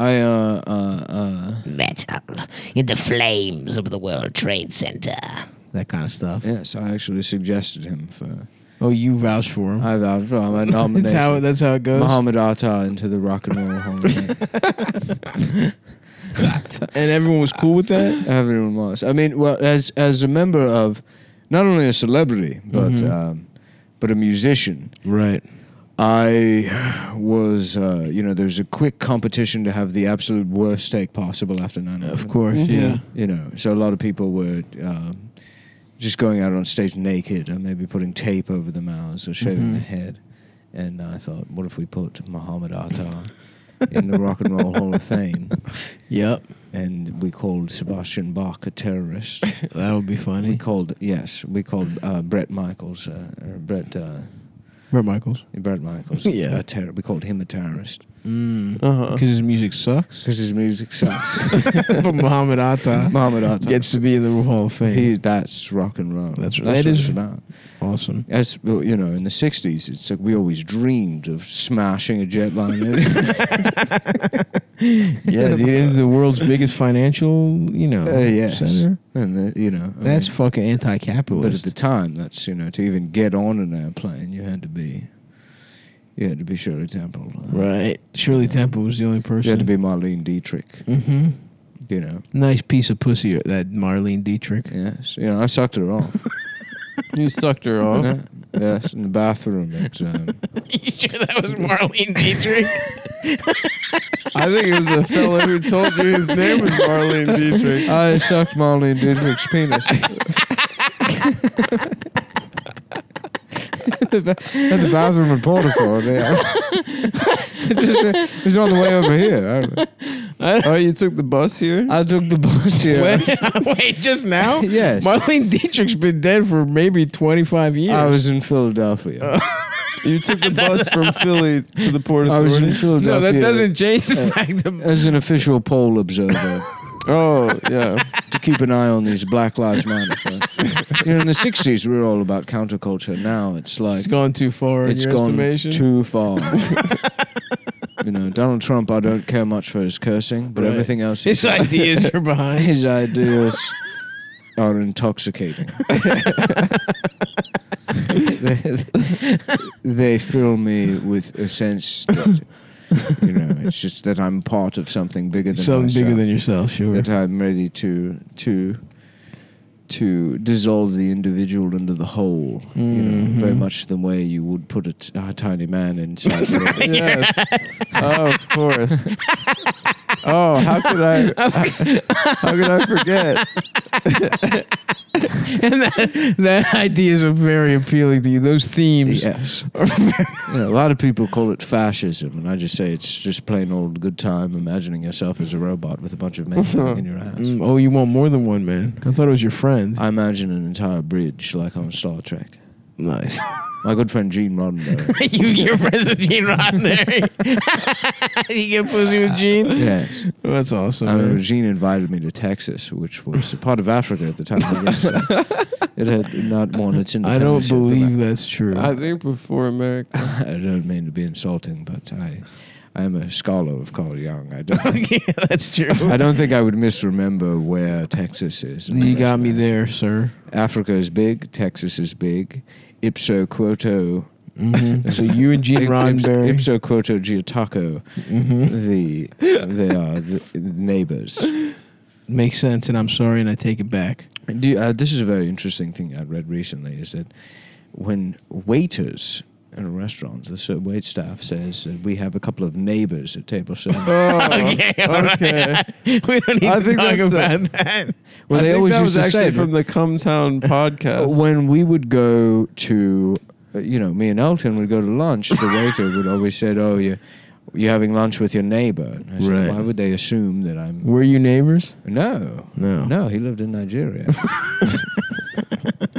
Metal in the flames of the World Trade Center. That kind of stuff. Yes, I actually suggested him for. Oh, you vouched for him. I vouched for my nomination. That's how it goes. Muhammad Atta into the Rock and Roll Hall of Fame. And everyone was cool with that. Everyone was. I mean, well, as a member of, not only a celebrity but a musician. Right. I was, there's a quick competition to have the absolute worst steak possible after 9/11. Of course. Yeah. So a lot of people were just going out on stage naked and maybe putting tape over their mouths or shaving their head. And I thought, what if we put Muhammad Atta in the Rock and Roll Hall of Fame? Yep. And we called Sebastian Bach a terrorist. That would be funny. We called Brett Michaels, Brett Michaels. Yeah. We called him a terrorist Because his music sucks. because his music sucks. But Muhammad Atta Muhammad Atta gets to be in the Hall of Fame. that's rock and roll. That's what that is- it's about. Awesome. As well, in the '60s, it's like we always dreamed of smashing a jetliner. Yeah, dude, the world's biggest financial, Yes, center. and That's fucking But at anti-capitalist. the time, that's to even get on an airplane, you had to be Shirley Temple. Right. Shirley Temple was the only person. You had to be Marlene Dietrich. Mm-hmm. Nice piece of pussy, that Marlene Dietrich. Yes, I sucked her off. You sucked her off. Yeah, yes, in the bathroom. You sure that was Marlene Dietrich? I think it was a fella who told you his name was Marlene Dietrich. I sucked Marlene Dietrich's penis. At the bathroom in Porterford, yeah. It was on the way over here. Oh, you took the bus here? I took the bus here. Wait, just now? Yes. Marlene Dietrich's been dead for maybe 25 years. I was in Philadelphia. You took the bus from Philly to the Port I was in Authority? Philadelphia. No, that doesn't change the fact that... As an official poll observer. Oh, yeah. To keep an eye on these Black Lives Matter folks. In the 60s, we were all about counterculture. Now it's like... It's gone too far in It's your gone estimation? too far. Donald Trump, I don't care much for his cursing, but Right. everything else... His ideas are behind. His ideas are intoxicating. they fill me with a sense that, it's just that I'm part of something bigger than Something myself. bigger than yourself, sure. That I'm ready to dissolve the individual into the whole, very much the way you would put a tiny man inside. Yes. Oh, of course. Oh, how could I forget? And that ideas are very appealing to you. Those themes. Yes. A lot of people call it fascism, and I just say it's just plain old good time imagining yourself as a robot with a bunch of men in your ass. Oh, you want more than one man? I thought it was your friend. I imagine an entire bridge like on Star Trek. Nice. My good friend Gene Roddenberry. You're friends with Gene Roddenberry. You get pussy with Gene? Yes. Oh, that's awesome. I remember Man. Gene invited me to Texas, which was a part of Africa at the time. It had not won its independence. I don't yet, believe that's true. I think before America. I don't mean to be insulting, but I am a scholar of Carl Jung. I don't Yeah, that's true. I don't think I would misremember where Texas is. You got me there, sir. Africa is big. Texas is big. Ipso quoto. So you and Gene Roddenberry. Ipso quoto geotaco. They are the neighbors. Makes sense, and I'm sorry, and I take it back. This is a very interesting thing I read recently. Is that when waiters in a restaurant, the wait staff says that we have a couple of neighbors at table 7. Okay. We don't need I to think talk that's about that. Well, I they think always that used was to say actually from the Cumtown podcast. when we would go to, me and Elton would go to lunch, the waiter would always say, "Oh, you're having lunch with your neighbor." And I said, Right. why would they assume that I'm... Were you neighbors? No. No. No, he lived in Nigeria.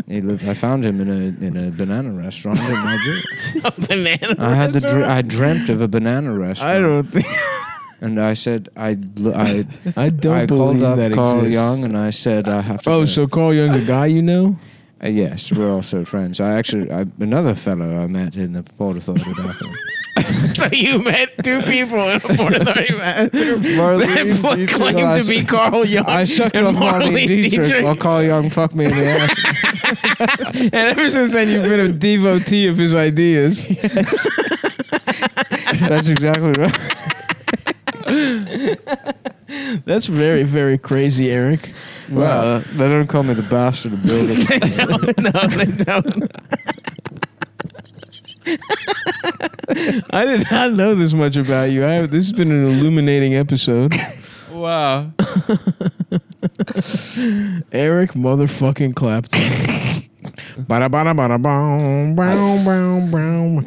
I found him in a banana restaurant in Nigeria. Banana. I dreamt of a banana restaurant. I don't think. And I said I don't called believe up that Carl exists. Young and I said I have to. Oh, go. so Carl Young's a guy you know? Yes, we're also friends. Another fellow I met in the Port Authority bathroom. So you met two people in a Port Authority bathroom Marlene that Dietrich, claimed to be Carl Young. I sucked and off Marlene Dietrich while Carl Young fucked me in the ass. And ever since then, you've been a devotee of his ideas. That's exactly right. That's very, very crazy, Eric. Wow. They don't call me the bastard of building. No, they don't. I did not know this much about you. This has been an illuminating episode. Wow. Eric motherfucking Clapton. Bada bada bada boom, boom, boom, boom.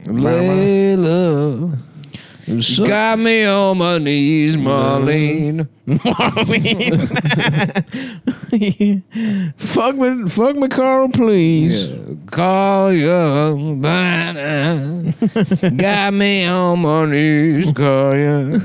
Layla, So- got me on my knees, Marlene. fuck me, Carl, please. Carl Young, banana. Got me on my knees, Carl Young.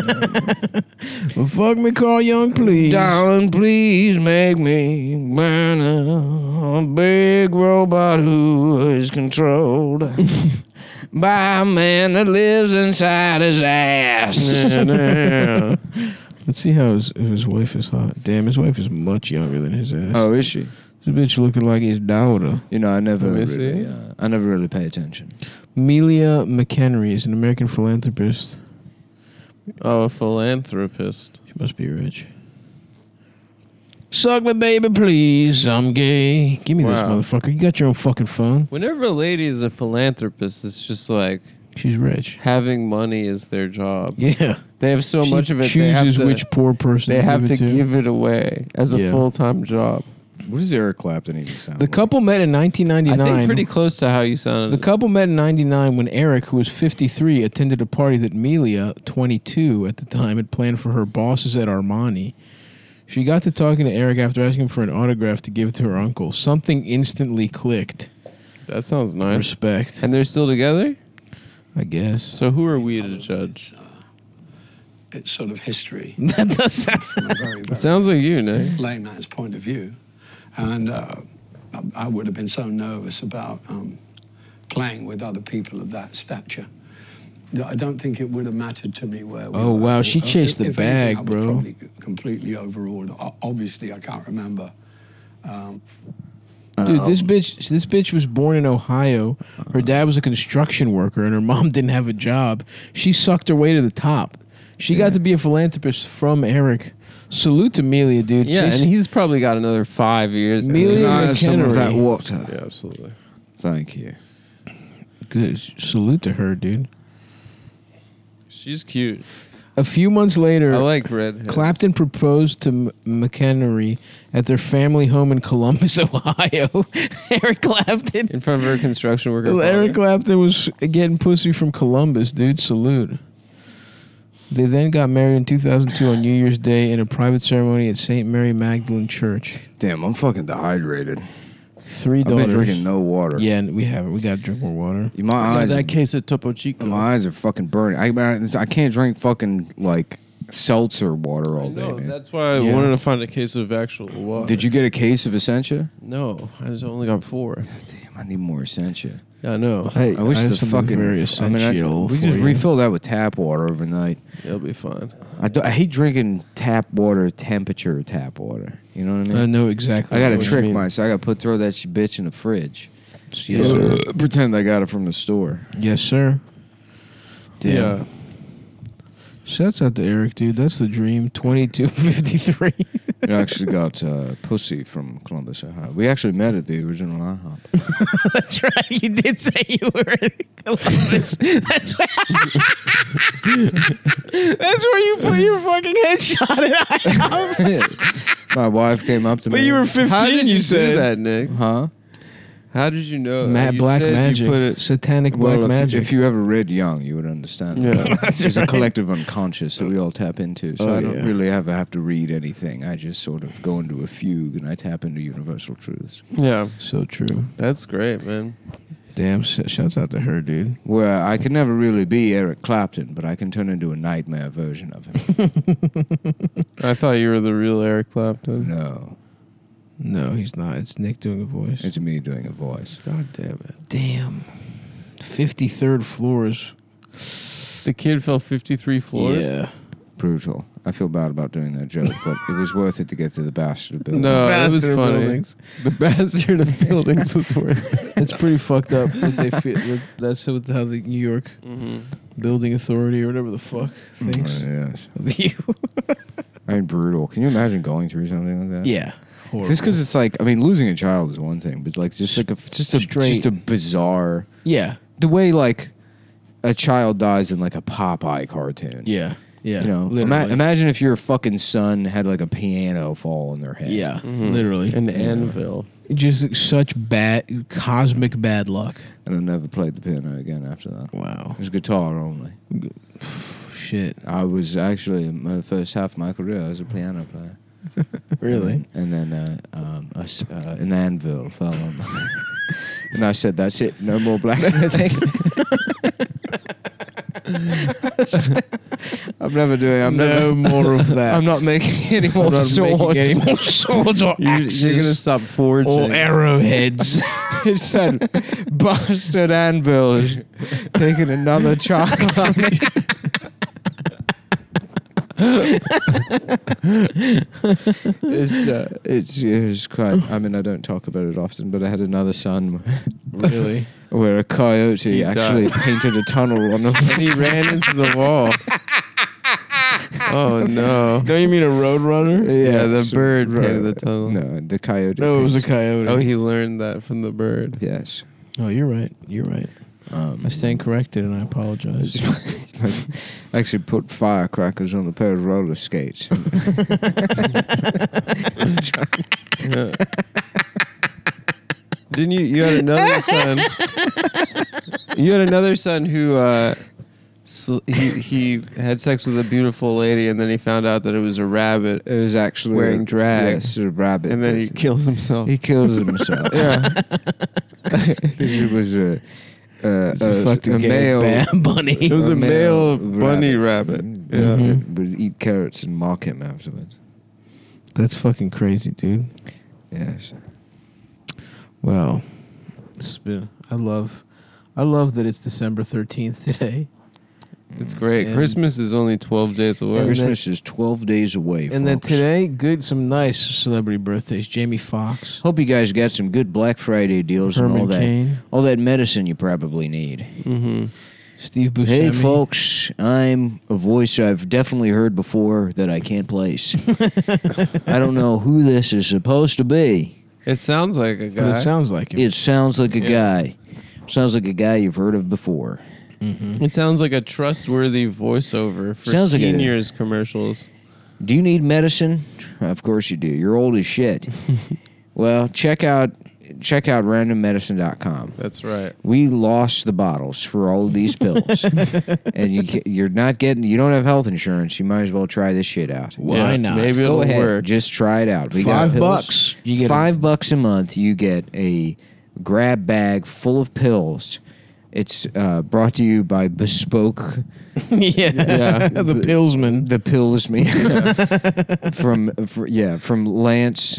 Fuck me, Carl Young, please. Darling, please make me banana. A big robot who is controlled by a man that lives inside his ass. Let's see how his wife is hot. Damn, his wife is much younger than his ass. Oh, is she? This bitch looking like his daughter. You know, I never Let me really, see. I never really pay attention. Amelia McHenry is an American philanthropist. Oh, a philanthropist. She must be rich. Suck me, baby, please. I'm gay. Give me Wow. this motherfucker. You got your own fucking phone. Whenever a lady is a philanthropist, it's just like She's rich. having money is their job. Yeah. They have so She much of it. chooses They have which poor person they have give to it to. give it away as a Yeah. full-time job. What does Eric Clapton even sound The couple met in I 1999. think pretty close to how you The sounded. couple met in 99 when Eric, who was 53, attended a party that Amelia, 22 at the time, had planned for her bosses at Armani. She got to talking to Eric after asking him for an autograph to give to her uncle. Something instantly clicked. That sounds nice. Respect, And they're still together? I guess. So who are we to judge? It's sort of history That does sound. from a very, It very sounds like you, Nick. layman's point of view. And I would have been so nervous about playing with other people of that stature. I don't think it would have mattered to me where we Oh, were. wow, she chased the If anything, bag, I was bro. probably completely overawed. Obviously, I can't remember. Dude, this bitch was born in Ohio. Her dad was a construction worker, and her mom didn't have a job. She sucked her way to the top. She got to be a philanthropist from Eric. Salute to Amelia, dude. Yeah, She's- and he's probably got another 5 years. Amelia Can I have some of that McHenry. water? Yeah, absolutely. Thank you. Good. Salute to her, dude. She's cute. A few months later, I like redheads. Clapton proposed to McHenry at their family home in Columbus, Ohio. Eric Clapton. in front of her construction worker. Eric father. Clapton was getting pussy from Columbus, dude. Salute. They then got married in 2002 on New Year's Day in a private ceremony at St. Mary Magdalene Church. Damn, I'm fucking dehydrated. 3 I've daughters. been drinking no water. Yeah, and we haven't. We got to drink more water. My eyes. that case of Topo Chico. My eyes are fucking burning. I can't drink fucking like seltzer water all day, No, man. that's why I Yeah. wanted to find a case of actual water. Did you get a case of Essentia? No, I just only got 4. Damn, I need more Essentia. Yeah, I know. Hey, I wish have the something fucking very we essential. just for you. refill that with tap water overnight. It'll be fine. I hate drinking tap water, temperature tap water. You know what I mean? I know exactly. I gotta what you trick mean. myself. I gotta throw that bitch in the fridge. Yes, sir. Pretend I got it from the store. Yes, sir. Damn. Yeah. Shouts out to Eric, dude. That's the dream. 2253. I actually got pussy from Columbus, Ohio. We actually met at the original IHOP. That's right. You did say you were in Columbus. That's where you put your fucking headshot in. My wife came up to me. But you were 15, How did you said. do that, Nick? Huh? How did you know? Matt You Black said Magic. You put it, Satanic Well, Black Magic. if you ever read Jung, you would understand. Yeah. There's a collective unconscious that we all tap into. So Oh, I don't yeah. really have to read anything. I just sort of go into a fugue and I tap into universal truths. yeah, So true. that's great, man. Damn, shouts out to her, dude. Where I can never really be Eric Clapton, but I can turn into a nightmare version of him. I thought you were the real Eric Clapton. No, No, he's not. It's Nick doing a voice. it's me doing a voice. God damn it! Damn. 53rd floors. The kid fell 53 floors. Yeah. Brutal. I feel bad about doing that joke, but it was worth it to get to the bastard building. No, it was Bastard funny. buildings. The bastard of buildings was worth it. It's pretty fucked up that they feel that's how the New York Building Authority or whatever the fuck thinks Yes. of you. I mean, brutal. Can you imagine going through something like that? Yeah. Just because it's like, I mean, losing a child is one thing, but like just Straight. a bizarre, Yeah. the way like a child dies in like a Popeye cartoon. Yeah. Yeah. You know, literally. imagine if your fucking son had like a piano fall on their head. Yeah. Literally. An anvil. Just such bad, cosmic bad luck. And I never played the piano again after that. Wow. It was guitar only. Shit. I was actually, my first half of my career, I was a piano player. Really? And then an anvil fell on me. And I said, that's it, no more blacksmithing. I'm no more of that. I'm not making any more I'm not swords. making any more swords or You're axes gonna stop forging. or arrowheads. It's that bastard anvil is taking another child from me. It's quite. I mean, I don't talk about it often, but I had another son Really? where a coyote He actually died. painted a tunnel on him. And he ran into the wall. Oh no! Don't you mean a roadrunner? Yeah, the so- bird painted the tunnel. No, the coyote. No, it was a painted- coyote. Oh, he learned that from the bird. Yes. Oh, you're right. You're right. I stand corrected, and I apologize. I actually put firecrackers on a pair of roller skates. Didn't you? You had another son. You had another son who he had sex with a beautiful lady, and then he found out that it was a rabbit, It was actually Wearing drag. Yes, a rabbit. and then he that- kills himself. He kills himself. Yeah. It was a fucked a gay male bunny. It was a male bunny rabbit. Yeah, Yeah. that would eat carrots and mock him afterwards. That's fucking crazy, dude. Yes. Wow. This has been. I love that it's December 13th today. It's great. And- Christmas is only 12 days away. And Christmas is 12 days away. And then folks. today, some nice celebrity birthdays. Jamie Foxx, Hope you guys got some good Black Friday deals and Herman Cain, all that medicine you probably need. Mm-hmm. Steve Buscemi. Hey, folks, I'm a voice I've definitely heard before that I can't place. I don't know who this is supposed to be. It sounds like a But guy. it sounds like him. It sounds like a guy. Sounds like a guy you've heard of before. It sounds like a trustworthy voiceover for Sounds like a- seniors commercials. Do you need medicine? Of course you do. You're old as shit. Well, check out randommedicine.com. That's right. We lost the bottles for all of these pills, and you don't have health insurance. You might as well try this shit out. Why not? Maybe Go it'll ahead, work. just try it out. We got pills. $5. You get $5 a month. You get a grab bag full of pills. It's brought to you by Bespoke, yeah. The Pillsman. the pills me from Lance.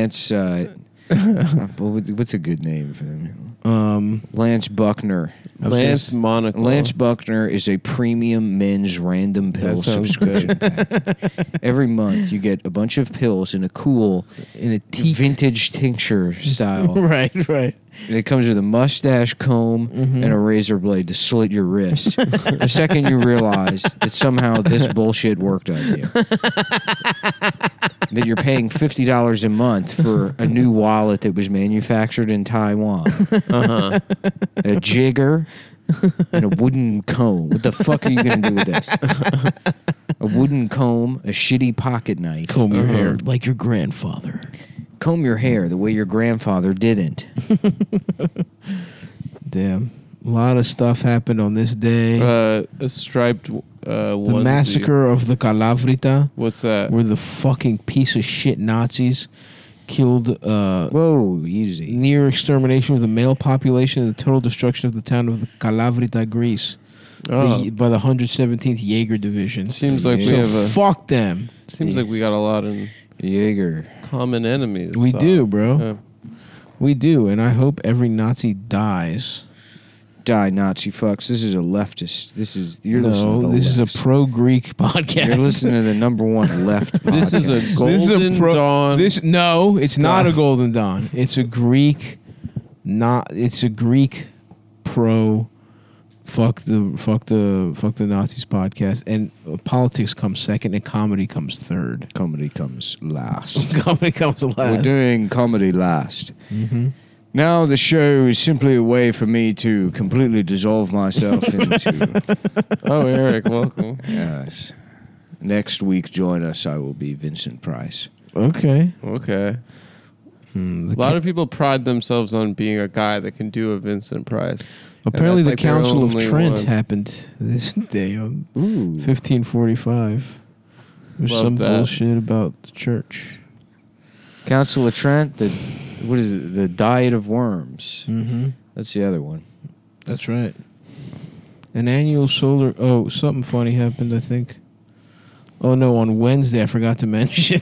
What's a good name for them? Lance Buckner. Lance Monaco. Lance Buckner is a premium men's random pill That sounds subscription pack. Every month you get a bunch of pills in a cool, vintage tincture style. right. It comes with a mustache comb and a razor blade to slit your wrist. The second you realize that somehow this bullshit worked on you. That you're paying $50 a month for a new wallet that was manufactured in Taiwan. A jigger and a wooden comb. What the fuck are you going to do with this? A wooden comb, a shitty pocket knife. Comb your hair like your grandfather. Comb your hair the way your grandfather didn't. Damn. A lot of stuff happened on this day. A striped the onesie. massacre of the Kalavrita, What's that? where the fucking piece of shit Nazis killed Whoa, easy. near extermination of the male population and the total destruction of the town of Kalavrita, Greece, Oh. by the 117th Jaeger Division. Seems like So we have a. fuck them. Seems like we got a lot in Jaeger. common enemies. We do, bro. Yeah. We do, and I hope every Nazi dies. Die, Nazi fucks. This is a leftist. You're listening to the this is a lefts. pro-Greek podcast. You're listening to the number one left podcast. This is a golden dawn. No, it's not a stuff. golden dawn. It's a Greek, It's a Greek pro. Fuck the Nazis podcast, and politics comes second, and comedy comes third. Comedy comes last. Comedy comes last. We're doing comedy last. Mm-hmm. Now the show is simply a way for me to completely dissolve myself into. Oh, Eric, welcome. Yes. Next week, join us. I will be Vincent Price. Okay. Okay. A lot of people pride themselves on being a guy that can do a Vincent Price. Apparently, the that's like their Council of only Trent one. happened this day on Ooh. 1545. There's Love some that. bullshit about the church. Council of Trent. What is it? The Diet of Worms. Mm-hmm. That's the other one. That's right. An annual solar. Oh, something funny happened, I think. Oh, no, on Wednesday, I forgot to mention.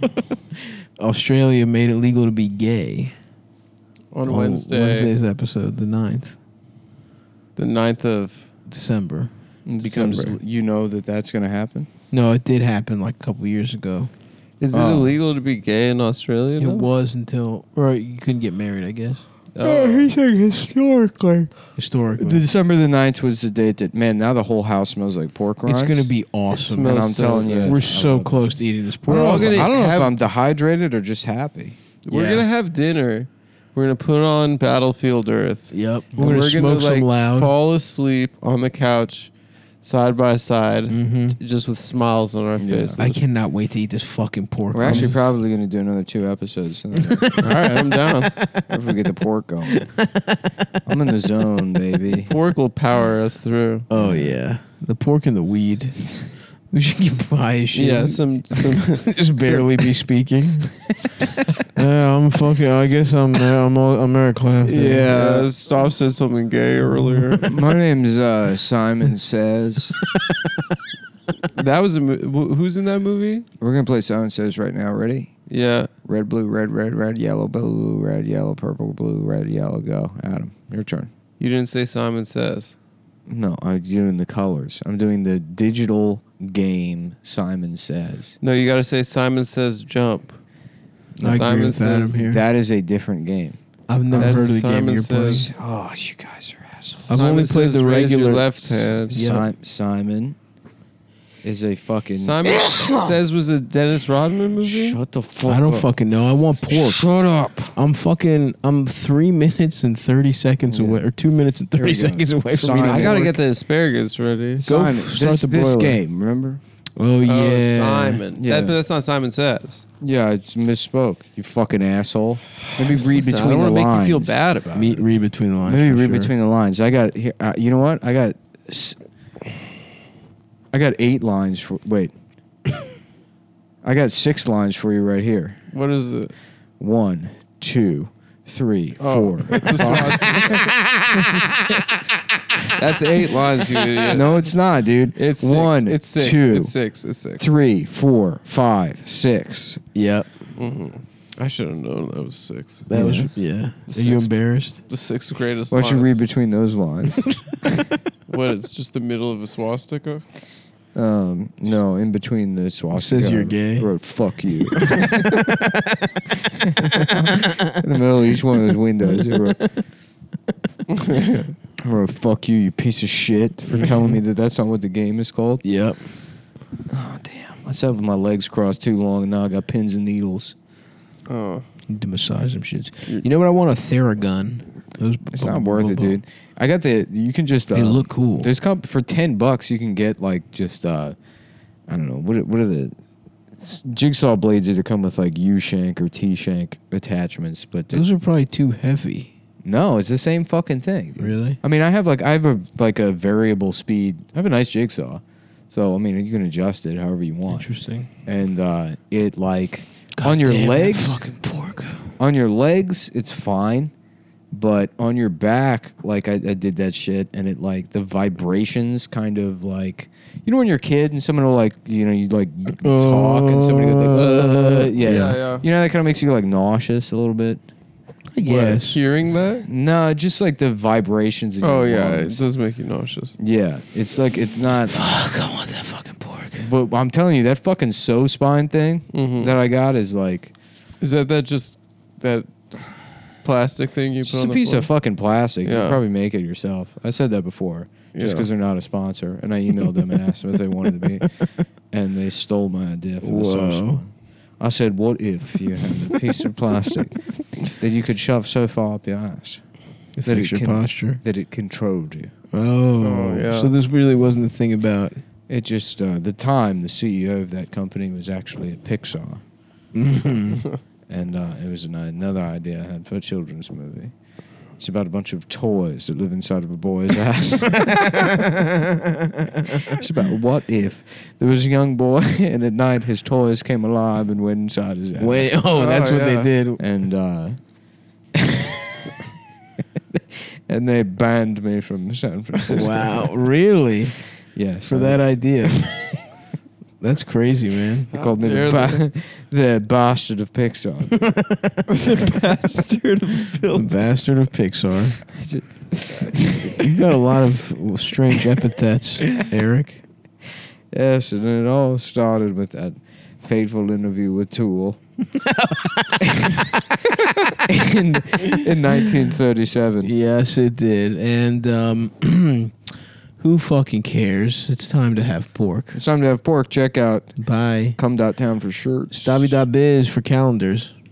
Australia made it legal to be gay. On Wednesday's episode, the 9th. the 9th of December. Because December. you know that's going to happen. No, it did happen like a couple years ago. Is it Oh. illegal to be gay in Australia? It now? was until, or you couldn't get married, I guess. He's saying historically. Historically. December the 9th was the date that, man, now the whole house smells like pork rinds. It's going to be awesome. And smells I'm so telling you. good. We're I so love it. close to eating this I pork. don't, all know, if, gonna I don't know if have- I'm dehydrated or just happy. We're Yeah. gonna have dinner. We're gonna put on Battlefield Earth. Yep. And We're going to smoke some like loud. fall asleep on the couch, side by side, Mm-hmm. just with smiles on our Yeah. faces. I cannot wait to eat this fucking pork. We're actually I'm- probably going to do another 2 episodes tonight. All right, I'm down. If we get the pork going. I'm in the zone, baby. Pork will power us through. Oh, yeah. The pork and the weed. We should get high as shit. Yeah, some Just barely be speaking. Yeah, I'm fucking. I guess I'm Eric Clapton. yeah. Staff said something gay earlier. My name's Simon Says. That was who's in that movie? We're going to play Simon Says right now. Ready? Yeah. Red, blue, red, yellow, blue, red, yellow, purple, blue, red, yellow, go. Adam, your turn. You didn't say Simon Says. No, I'm doing the colors. I'm doing the digital game Simon Says. No, you got to say Simon Says jump. I agree Simon with Adam says here. That is a different game. I've never That's heard of the game Simon you're playing. Says- Oh, you guys are assholes. I've Simon only played says the raise your regular left hand. Yeah. Simon is a fucking... Simon Says was a Dennis Rodman movie. Shut the fuck I don't up. fucking know. I want pork. Shut up. I'm 3 minutes and 30 seconds Yeah. away, or 2 minutes and There 30 we go. seconds away from Simon. eating I gotta pork. get the asparagus ready. Simon, start the this broiler. game, remember? Oh, yeah. Oh, Simon. Yeah. But that's not Simon Says. Yeah, it's misspoke. You fucking assocle. Maybe read Listen, I between don't the wanna lines. make you feel bad about it. Read between the lines. Maybe for read sure. between the lines. I got here. You know what? I got 8 lines for. Wait. I got 6 lines for you right here. What is it? 1, 2, 3, Oh. 4. That's 8 lines, you idiot. No, it's not, dude. It's 6. 1, It's 6. 2, It's 6. It's 6. 3, 4, 5, 6. Yep. I should have known that was 6. That was, Yeah. yeah. Are Six. you embarrassed? The 6th greatest Why don't you read lines. between those lines? What, it's just the middle of a swastika? No, in between the swastika. says you're gay. I wrote "fuck you" in the middle of each one of those windows. I wrote "fuck you, you piece of shit," for telling me that that's not what the game is called. Yep. Oh damn! I sat with my legs crossed too long, and now I got pins and needles. Oh. Need to massage them shits. You know what? I want a Theragun. Those It's not worth it, dude. I got the. You can just. They look cool. There's for $10 you can get like just. I don't know what are the Jigsaw blades either come with like U shank or T shank attachments, but Those are probably too heavy. no, it's the same fucking thing. Really? I mean, I have a variable speed. I have a nice jigsaw, so I mean you can adjust it however you want. Interesting. And it like on your Damn, that legs, fucking pork. on your legs it's fine, but on your back, like I did that shit, and it like the vibrations kind of like. You know when you're a kid and someone will like, you know, you like talk and somebody goes like, yeah. Yeah. You know, that kind of makes you like nauseous a little bit. I guess. Hearing that? No, just like the vibrations. In Oh your yeah, lungs. it does make you nauseous. Yeah, it's like it's not. Fuck, I want that fucking pork. But I'm telling you, that fucking sew spine thing Mhm. that I got is like Is that just that plastic thing you put just on a the piece floor? of fucking plastic. You Yeah. can probably make it yourself. I said that before, just Yeah. because they're not a sponsor, and I emailed them and asked them if they wanted to be, and they stole my idea for the sew Whoa. spine. I said, "What if you had a piece of plastic that you could shove so far up your ass that Fix your posture. that it controlled you?" Oh, yeah. So this really wasn't the thing about. It just the time the CEO of that company was actually at Pixar, and it was another idea I had for a children's movie. It's about a bunch of toys that live inside of a boy's ass. It's about what if there was a young boy and at night his toys came alive and went inside his ass. Wait, that's what yeah. they did. And and they banned me from San Francisco. Wow, really? Yes. For that idea. That's crazy, man. They called me dare the bastard of Pixar. Bastard of The bastard of Pixar. You've got a lot of strange epithets, Eric. Yes, and it all started with that fateful interview with Tool in 1937. Yes, it did. And who fucking cares? It's time to have pork. It's time to have pork. Check out Bye. Come.town for shirts. Stabby.biz for calendars.